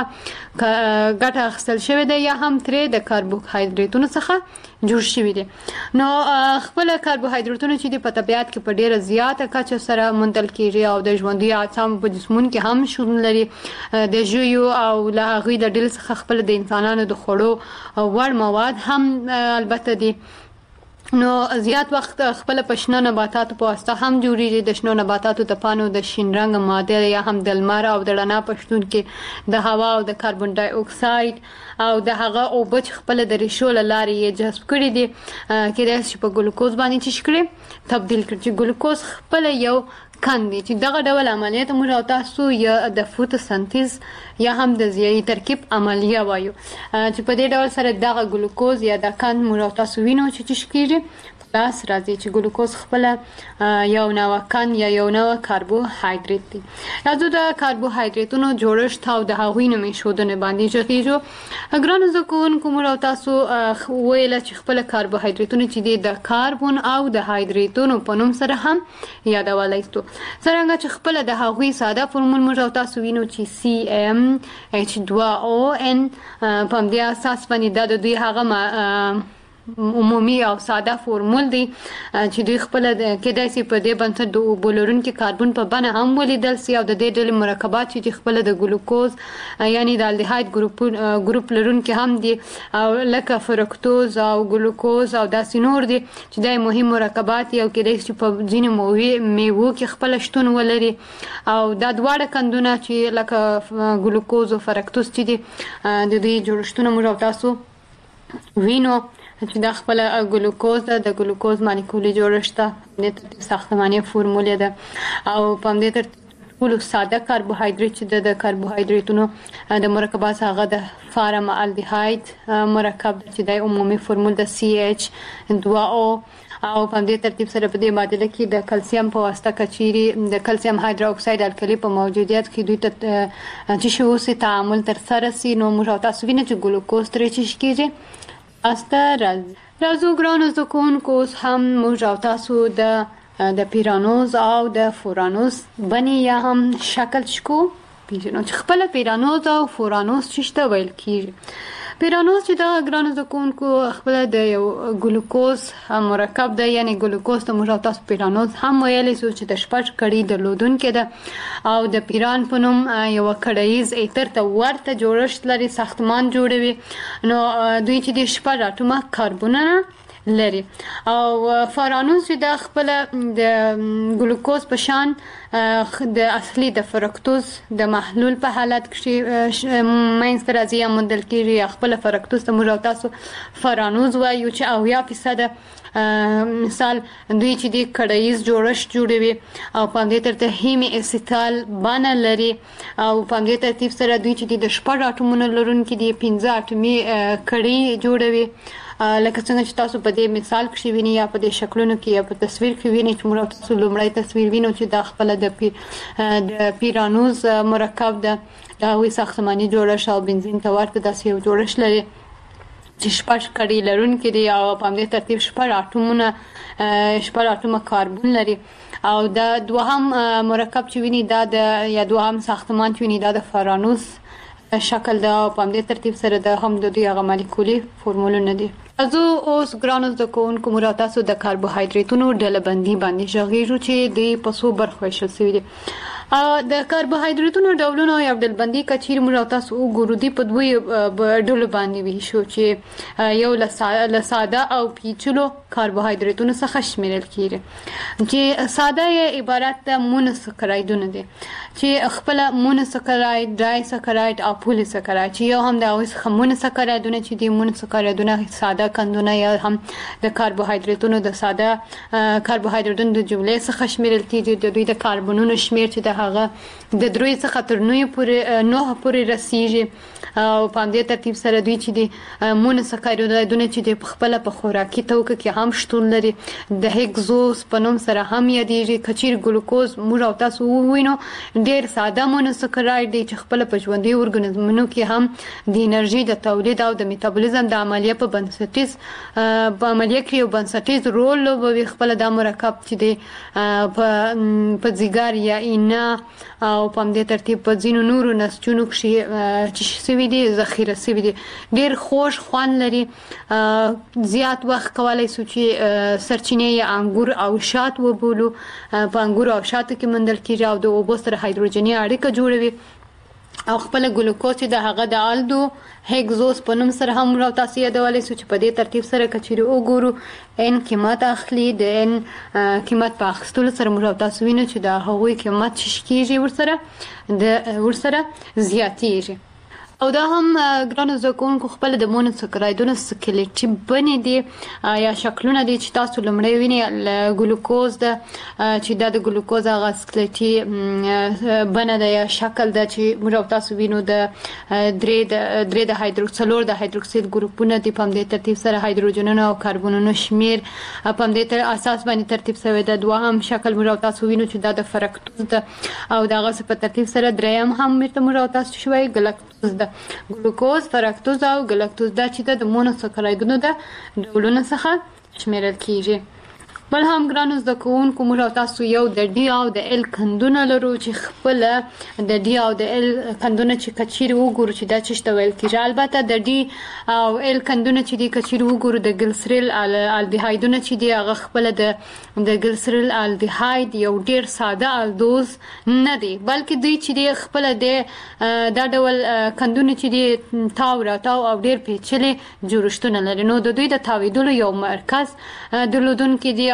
ګټه اخیستل شوې ده یا هم ترې د کاربوهایدریتونو څخه جوړ شوي دي. نو خپله کاربوهایدریتونه چې دي په طبیعت کې په ډېره زیاته کچه سره موندل کېږي او د ژوندي اجسامو په جسمونو کې هم شتون لري. د ژویو او له هغوی د ډلې څخه خپله د انسانانو د خوړو وړ مواد هم البته دي. نو زیات وخت خپل په شنو نباتاتو په واسطه هم جوړیږي. د شنو نباتاتو د پاڼو د شین رنګ ماده یا هم د لمر او د رڼا په شتون کې د هوا او د کاربن ډای اکساید او د هغه اوبه چې خپله د ریښو له لارې یې جذب کړي دي کېدای شي چې په ګلوکوز باندې څه کړي تبدیل کړي چې ګلوکوز خپله یو کند دي چې دغه ډول عملیات موږ او تاسو یا د فوتوسنتیز یا هم د ضیایي ترکیب عملیه وایو چې په دې ډول سره دغه ګلوکوز یا د کند موږ او تاسو وینو چې څه کېږي لاس راځي چې ګلوکوز خپله یو نوع کند یا یو نوع کاربوهایدریت دی. راځو د کاربوهایدریتونو جوړښت او د هغوی نوم ایښودنې باندې غږېږو. ګرانو زده کوونکو موږ او تاسو وویله چې خپله کاربوهایدریتونه چې دي د کاربن او د هایدریتونو په نوم سره هم یادولی سو. څرنګه چې خپله د هغوی ساده فورمول موږ او تاسو وینو چې سی ام ایچ دوه او ان په همدې اساس باندې دا د دوی هغه عمومي او ساده فورمول دی چې دوی خپله کېدای شي په دې بنسټ د اوبو لرونکي کاربن په بڼه هم ولیدل سي او د دې ډلې مرکبات چې خپله د ګلوکوز یعنې د الډیهاید ګروپ لرونکي هم دي او لکه فرکتوز او ګلوکوز او داسې نور دي چې دا مهم مرکبات دي او کېدای شي په ځینو میوو کې خپله شتون ولري او دا دواړه قندونه چې لکه ګلوکوز او فرکتوز چې دي د دوی جوړښتونه موږ او تاسو وینو چې د خپل ګلوکوز د ګلوکوز مالیکولي جوړښت د ترتیب ساختماني فورموله ده او په دې ترتیب ټول ساده کاربوهایډریټ چې د کاربوهایډریټونو د مرکبات هغه د فارمالډیهاید مرکب چې د عمومي فورمول د سی ایچ دو او او په دې ترتیب سره په دې معادله کې د کلسیم په واسطه کچيري د کلسیم هایدروکساید الکلی په موجودیت کې دوی ته چې شو سي تعامل تر سره سي نو موږ تاسو وینئ چې ګلوکوز ترې چې کېږي استه راځو ګرانو زکونکو هم موږ تاسو د د پیرانوز او د فورانوز بني یا هم شکل شکو پیژنو چې خپل پیرانوز او فورانوز چشته ویل کیږي. پیرانوز چې د ګرانو زکونکو خپل د یو ګلوکوز مرکب ده یعنی ګلوکوز ته موږ تاسو پیرانوز هم ویلې سو چې د شپږ کړي درلودونکې ده او د پیران په نوم یو کړایز ایتر ته ورته جوړښت لري ساختمان جوړوي نو دوی چې د شپږ اټومه کاربونونه لري او فورانوز چې د خپل د ګلوکوز په شان د اصلي د فرکتوز د محلول په حالت کې ماینس راځي یا مدل کې خپل فرکتوز ته موږ تاسو فورانوز وایو چې او یا فیصد مثال دوی چې د کړایز جوړښت جوړوي او په دې ترته هیمي اسیتال بانه لري او په دې ترتیب سره دوی چې د شپږ اټومونو لرونکي د پنځه اټومي کړي جوړوي لکه څنګه چې تاسو په دې مثال کې وینئ یا په دې شکلونو کې یا په تصویر کې وینئ چې موږ تاسو لومړی تصویر وینو چې د خپل د پی د پیرانوز مرکب د هغوی ساختماني جوړښت او بنزین ته ورته داسې یو جوړښت لري چې شپږ کړي لرونکي دي او په همدې ترتیب شپږ اټومونه شپږ اټومه کاربن لري او د دوهم مرکب چې وینئ دا د یا دوهم ساختمان چې وینئ دا د فورانوز شکل دا په همدې ترتیب سره د هم د دوی هغه مالیکولي فورمولونه دي. ازو اوس ګرانو زده کوونکو موږ تاسو د کاربوهایډریټونو ډلبندي باندې غږیږو چې د پسو برخه ویشل شوی دي. د کاربوهایډریټونو ډولونه یو ډلبندي کچیر موږ تاسو وګورو دي په دوی ډول باندې ویشو چې یو له ساده او پیچلو کاربوهایډریټونو څخه شمیرل کیږي چې ساده یې عبارت د مونوسکرایډونو دي چې خپل مونوسکراید ډای سکراید او پولی سکراید چې یو هم د اوس مونوسکرایډونه چې د مونوسکرایډونه ساده کندونه یا هم د کاربوهایډریټونو د ساده کاربوهایډریټونو د جملې څخه شمیرل کیږي د دوی د کاربونونو شمیر چې د هغه د دروي څخه تر نوې پورې نوه پورې رسیږي او په دې ترتیب سره دوی چې د مونوسکرایډونه چې د خپل په خوراکي توکو کې هم شتون لري د هیګزوس په نوم سره هم یادېږي کچیر ګلوکوز موږ تاسو ووینو ډیر ساده مونوسکرایډ دی چې خپل په ژوندۍ ارګانیزمونو کې هم د انرژي د تولید او د میټابولیزم د عملیه په بنسټیز په عملیه کې یو بنسټیز رول لوبوي خپل د مرکب چې د په ځیګر یا اینا او په دې ترتیب په ځینو نورو نسجونو کې چې سوي دي ذخیره سوي دي ډیر خوش خوان لري زیات وخت کولای شو چې سرچینه یا انګور او شات وبولو په انګور او شات کې مندل کیږي او د اوبو سره هایدروجني اړیکه جوړوي او خپل ګلوکوز چې د هغه د الدو هیګزوس په نوم سره هم راو تاسو یادولای شو چې په دې ترتیب سره کچېري وګورو ان قیمت اخلي د ان قیمت په اخستلو سره موږ تاسو وینئ چې د هغوی قیمت ششکیږي ورسره د ورسره زیاتیږي او دا هم ګرانو زکونکو خپل د مونوسکرایډونو سکلیټي بنې دي یا شکلونه دي چې تاسو لمړی وینئ ګلوکوز د چې دا د ګلوکوز هغه سکلیټي بنه ده یا شکل ده چې موږ تاسو وینو د درې د درې د هایدروکسلور د هایدروکسیل ګروپونه دي په دې ترتیب سره هایدروجنونو او کاربونونو شمیر په دې اساس باندې ترتیب شوی د دوهم شکل موږ تاسو وینو چې دا د فرکتوز ده او دغه په ترتیب سره دریم هم موږ تاسو شوی ګلکتوز ده ګلوکوز فرکتوز او ګلکتوز دا چې د مونوسکرایډونو د ډولونو څخه شمیرل کیږي. بل هم ګرانو زده کوونکو موږ تاسو یو د ډي او د ال کندونه لرو چې خپل د ډي او د ال کندونه چې کچیر وګورو چې دا چشته ویل کیږي البته د ډي او ال کندونه چې د کچیر وګورو د ګلسریل الډیهایډونه چې دی هغه خپل د د ګلسریل الډیهاید یو ډیر ساده الدوز نه دی بلکې دوی چې دی خپل د دا ډول کندونه چې دی تاو راتاو او ډیر پیچلي جوړښتونه لري نو د دوی د تاویدلو یو مرکز درلودونکي دی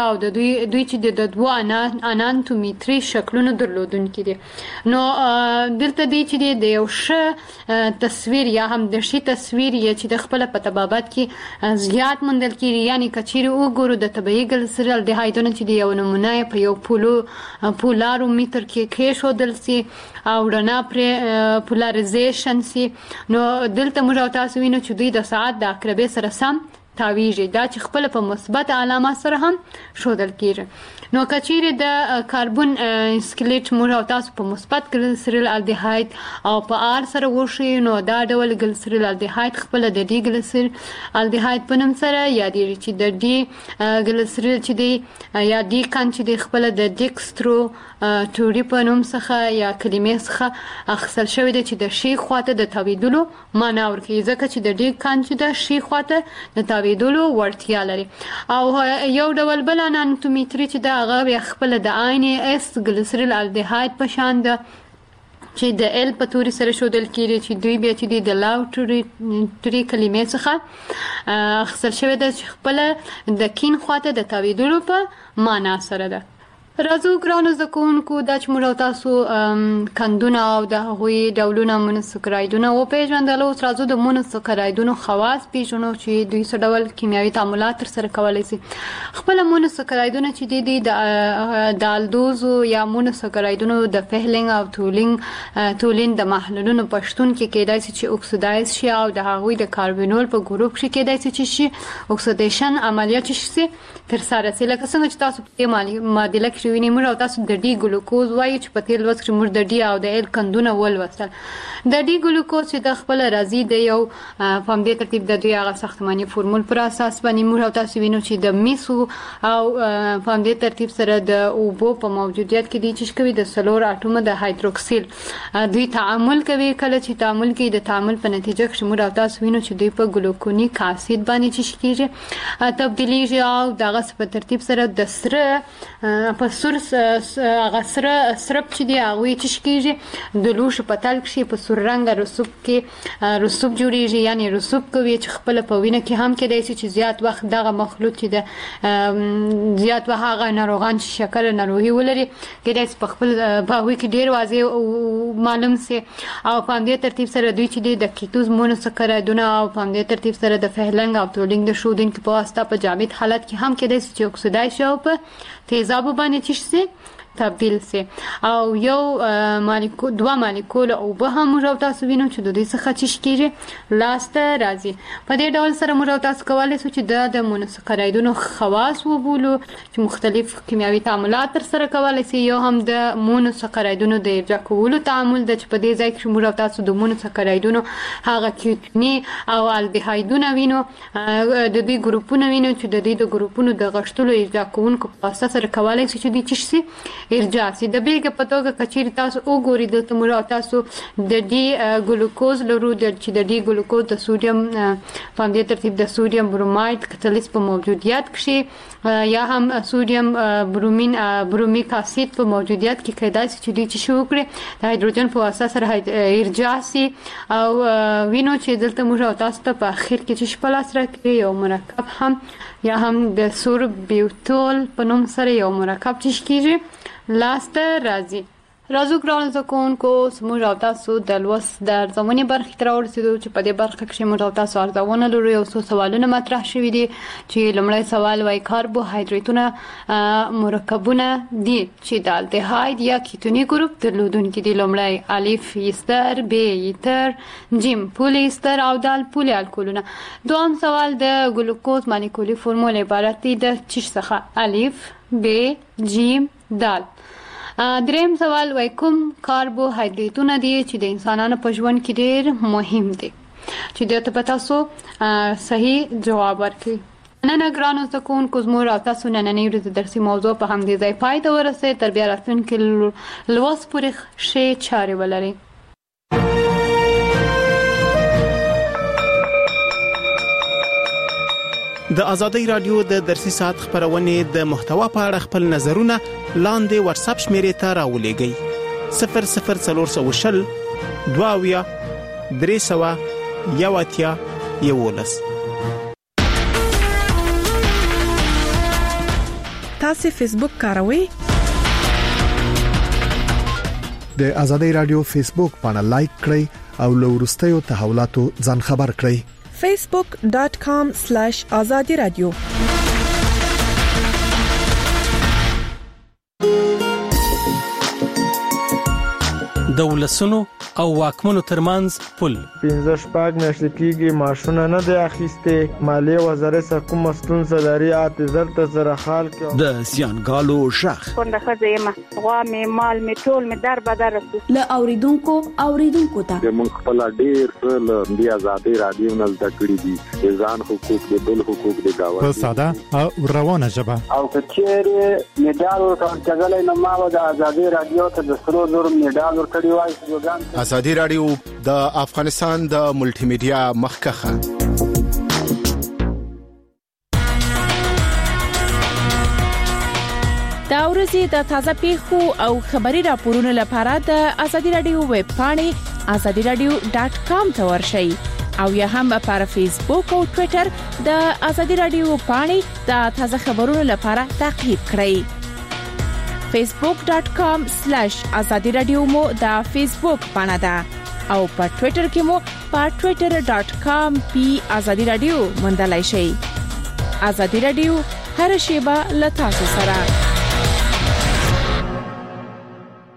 او د دوی دوی چې د دوه اناتومیټري شکلونو درلودونکي دي. نو دلته دی چې د یو ښه تصویر یا هم د شي تصویر یا چې د خپل په تبابت کې زیات مندل کیږي، یعنی کچيري وګورو د طبيعي ګلسرل الدهایدونه چې د یو نمونه په یو پولو پولارو میټر کې کې شو دلسي او رڼا پر پولارایزیشن سي. نو دلته موږ تاسو وینو چې دوی د ساعت د عقربې سره سم تاویږي، دا چې خپل په مثبت علامات سره هم شودل کیږي. نو کچيري د کاربن سکلیټ موږ تاسو په مثبت ګلسرل الدهاید او په آر سره وشي، نو دا ډول ګلسرل الدهاید خپل د ډي ګلسرل الدهاید په نوم سره یادېږي چې د ډي ګلسرل چې دی یا ډي کان چې دی خپل د ډیکسترو ټوري په نوم څخه یا کلمې څخه اخیستل شوی دی چې د شي خواته د تاویدلو معنا ورکوي، ځکه چې د ډي کان چې د شي خواته د تاویدلو وړتیا لري. او یو ډول بل اناتومیټري چې د هغه بیا خپل د آی ان اس ګلسرل الدهاید په شان ده چې د ال په توري سره شودل کیږي، چې دوی بیا چې د لاوټري تری کلمې څخه اخیستل شوی ده چې خپل د کین خواته د تاویدلو په معنا سره ده. راځو ګرانو زده کوونکو دا چې موږ تاسو کندونه او د هغوی ډولونه مونوسکرایدونه وپېژندل. اوس راځو د مونوسکرایدونو خواص پیژنو چې دوی څه ډول کیمیاوي تعاملات ترسره کولی شي. خپل مونوسکرایدونه چې دي د الدوزو یا مونوسکرایدونو د فهلینګ او تولینګ تولین د محلولونو په شتون کې کېدای شي چې اکسیدایز شي او د هغوی د کاربونول په ګروپ کې کېدای شي چې شي اکسیدیشن عملیات شي ترسره شي. لکه څنګه چې تاسو په دې معادله کې ویني موږ تاسو د ډي ګلوکوز وایو چې په تیل وڅ کې موږ د ډي او د ال کندونه ولوستل. د ډي ګلوکوز چې د خپل راځي د یو په دې ترتیب د دوی هغه ساختماني فورمول پر اساس باندې موږ تاسو وینو چې د میسو او په دې ترتیب سره د اوبو په موجودیت کې دي چې کوي د سلور اټوم د هایدروکسیل دوی تعامل کوي. کله چې تعامل کوي د تعامل په نتیجه کې موږ تاسو وینو چې دوی په ګلوکونیک اسید باندې چې کیږي تبدیلیږي او دغه په ترتیب سره د سره په سورس هغه سره سرپ چې دی هغه چې کیږي د لوش په تل کې په سور رنګ رسوب کې رسوب جوړیږي، یعنی رسوب کوي چې خپل په وینه کې هم کېدای شي چې زیات وخت دغه مخلوط چې د زیات وخت هغه ناروغان چې شکر ناروغي ولري کېدای شي په خپل باوي کې ډیر واضح معلوم سي. او په دې ترتیب سره دوی چې د کیتوز مونوسکرایدونه او په دې ترتیب سره د فهلنګ او تولینګ د شودن کې په واسطه په جامد حالت کې هم کېدای شي چې اکسیدای شي او په تیزابو باندې چې تبدیل سي. او یو مالیکول دوه مالیکول او به هم موږ تاسو وینو چې د دې څخه چې کیږي لاسته راځي. په دې ډول سره موږ تاسو کولای شو چې د مونوسکرایدونو خواص وبولو چې مختلف کیمیاوي تعاملات تر سره کولای شي. یو هم د مونوسکرایدونو د ارجاع کولو تعامل د چې په دې ځای کې موږ تاسو د مونوسکرایدونو هغه کیټونی او الدهایدونه وینو، د دې ګروپونه وینو چې د دې د ګروپونو د غشتلو ارجاع کوونکو په اساس سره کولای شي چې د چشسي ارجاع سي. د بیلګې په توګه کچېرې تاسو وګورئ دلته موږ تاسو د ډي ګلوکوز لرو چې د ډي ګلوکوز د سوډیم په دې ترتیب د سوډیم بروماید کتلیس په موجودیت کې یا هم سوډیم برومین برومیک اسید په موجودیت کې کېدای شي چې د شو کړي د هایدروجن په واسطه سره ارجاع سي. او وینو چې دلته موږ تاسو ته په اخر کې چې پلاس راکړي یو مرکب هم یا هم د سور بیوتول په نوم سره یو مرکب چې کیږي لاسته راځي. راځو ګرانو زده کوونکو موږ تاسو د لوست د ارزونې برخې ته راورسېدو چې په دې برخه کې موږ تاسو ارزونه لرو. یو څو سوالونه مطرح شوي دي چې لومړی سوال وایي کاربوهایدریتونه مرکبونه دي چې د الدهاید یا کیتوني ګروپ درلودونکي دي. لومړی الف ایستر، ب ایتر، جیم پولی ایستر او دال پولی الکولونه. دوم سوال د ګلوکوز مالیکولي فورمول عبارت دی د چی څخه الف، ب، جیم، دال. دریم سوال وای کوم کاربوهایدریتونه دي چې د انسانانو په ژوند کې ډېر مهم دي چې د ته تاسو صحیح جواب ورکړئ. نن ګرانو زده کوونکو زموږ او تاسو نننۍ ورځ د درسي موضوع په همدې ځای پای ته ورسېد. تر بیا راتلونکي لوست پورې ښې چارې ولرئ. د ازادۍ رادیو د درسي ساعت خبرونه د محتوا په اړه خپل نظرونه لاندې واتس اپ شمیرې ته راولېږئ صفر صفر څلور شل دواویا درې سوه یو اتیا یولس. تاسو فیسبوک کاروئ؟ د ازادي رادیو فیسبوک باندې لایک کړئ او له ورستیو تحولاتو ځان خبر کړئ. facebook dot com slash azadi radio. دولسونو او واکمنو ترمنځ پل پنځه شپږ میاشتې کېږي ماشونه نه دی اخیسته. مالیه وزارت سره کوم ستونزه لري اعتذار ته سره حال کې د زیانګالو شخ څنګه خزیمه غوا می مال می ټول می در بدر رسو ل اوریدونکو اوریدونکو ته موږ خپل ډیر څه د آزادي رادیو نل تکړی دي ځان حقوق د بل حقوق د گاوه په ساده او روانه ژبه او کچېره میډال ورکړل نو ما د آزادي رادیو ته د سرو زور میډال ورکړی وای. ازادي رادیو د افغانستان د ملټي میډیا مخکخه دا ورځي د تازه پیښو او خبري راپورونو لپاره د ازادي رادیو ویب پاڼې azadi radio dot com ته ورشئ او یا هم پر فیسبوک او ټوئیټر د ازادي رادیو پاڼې د تازه خبرونو لپاره تعقیب کړئ. facebook dot com slash azadi radio مو د فیسبوک پاڼه ده او په ټوئیټر کې مو په twitter dot com پی azadi radio موندلای شئ. ازادي رادیو هر شیبه له تاسو سره.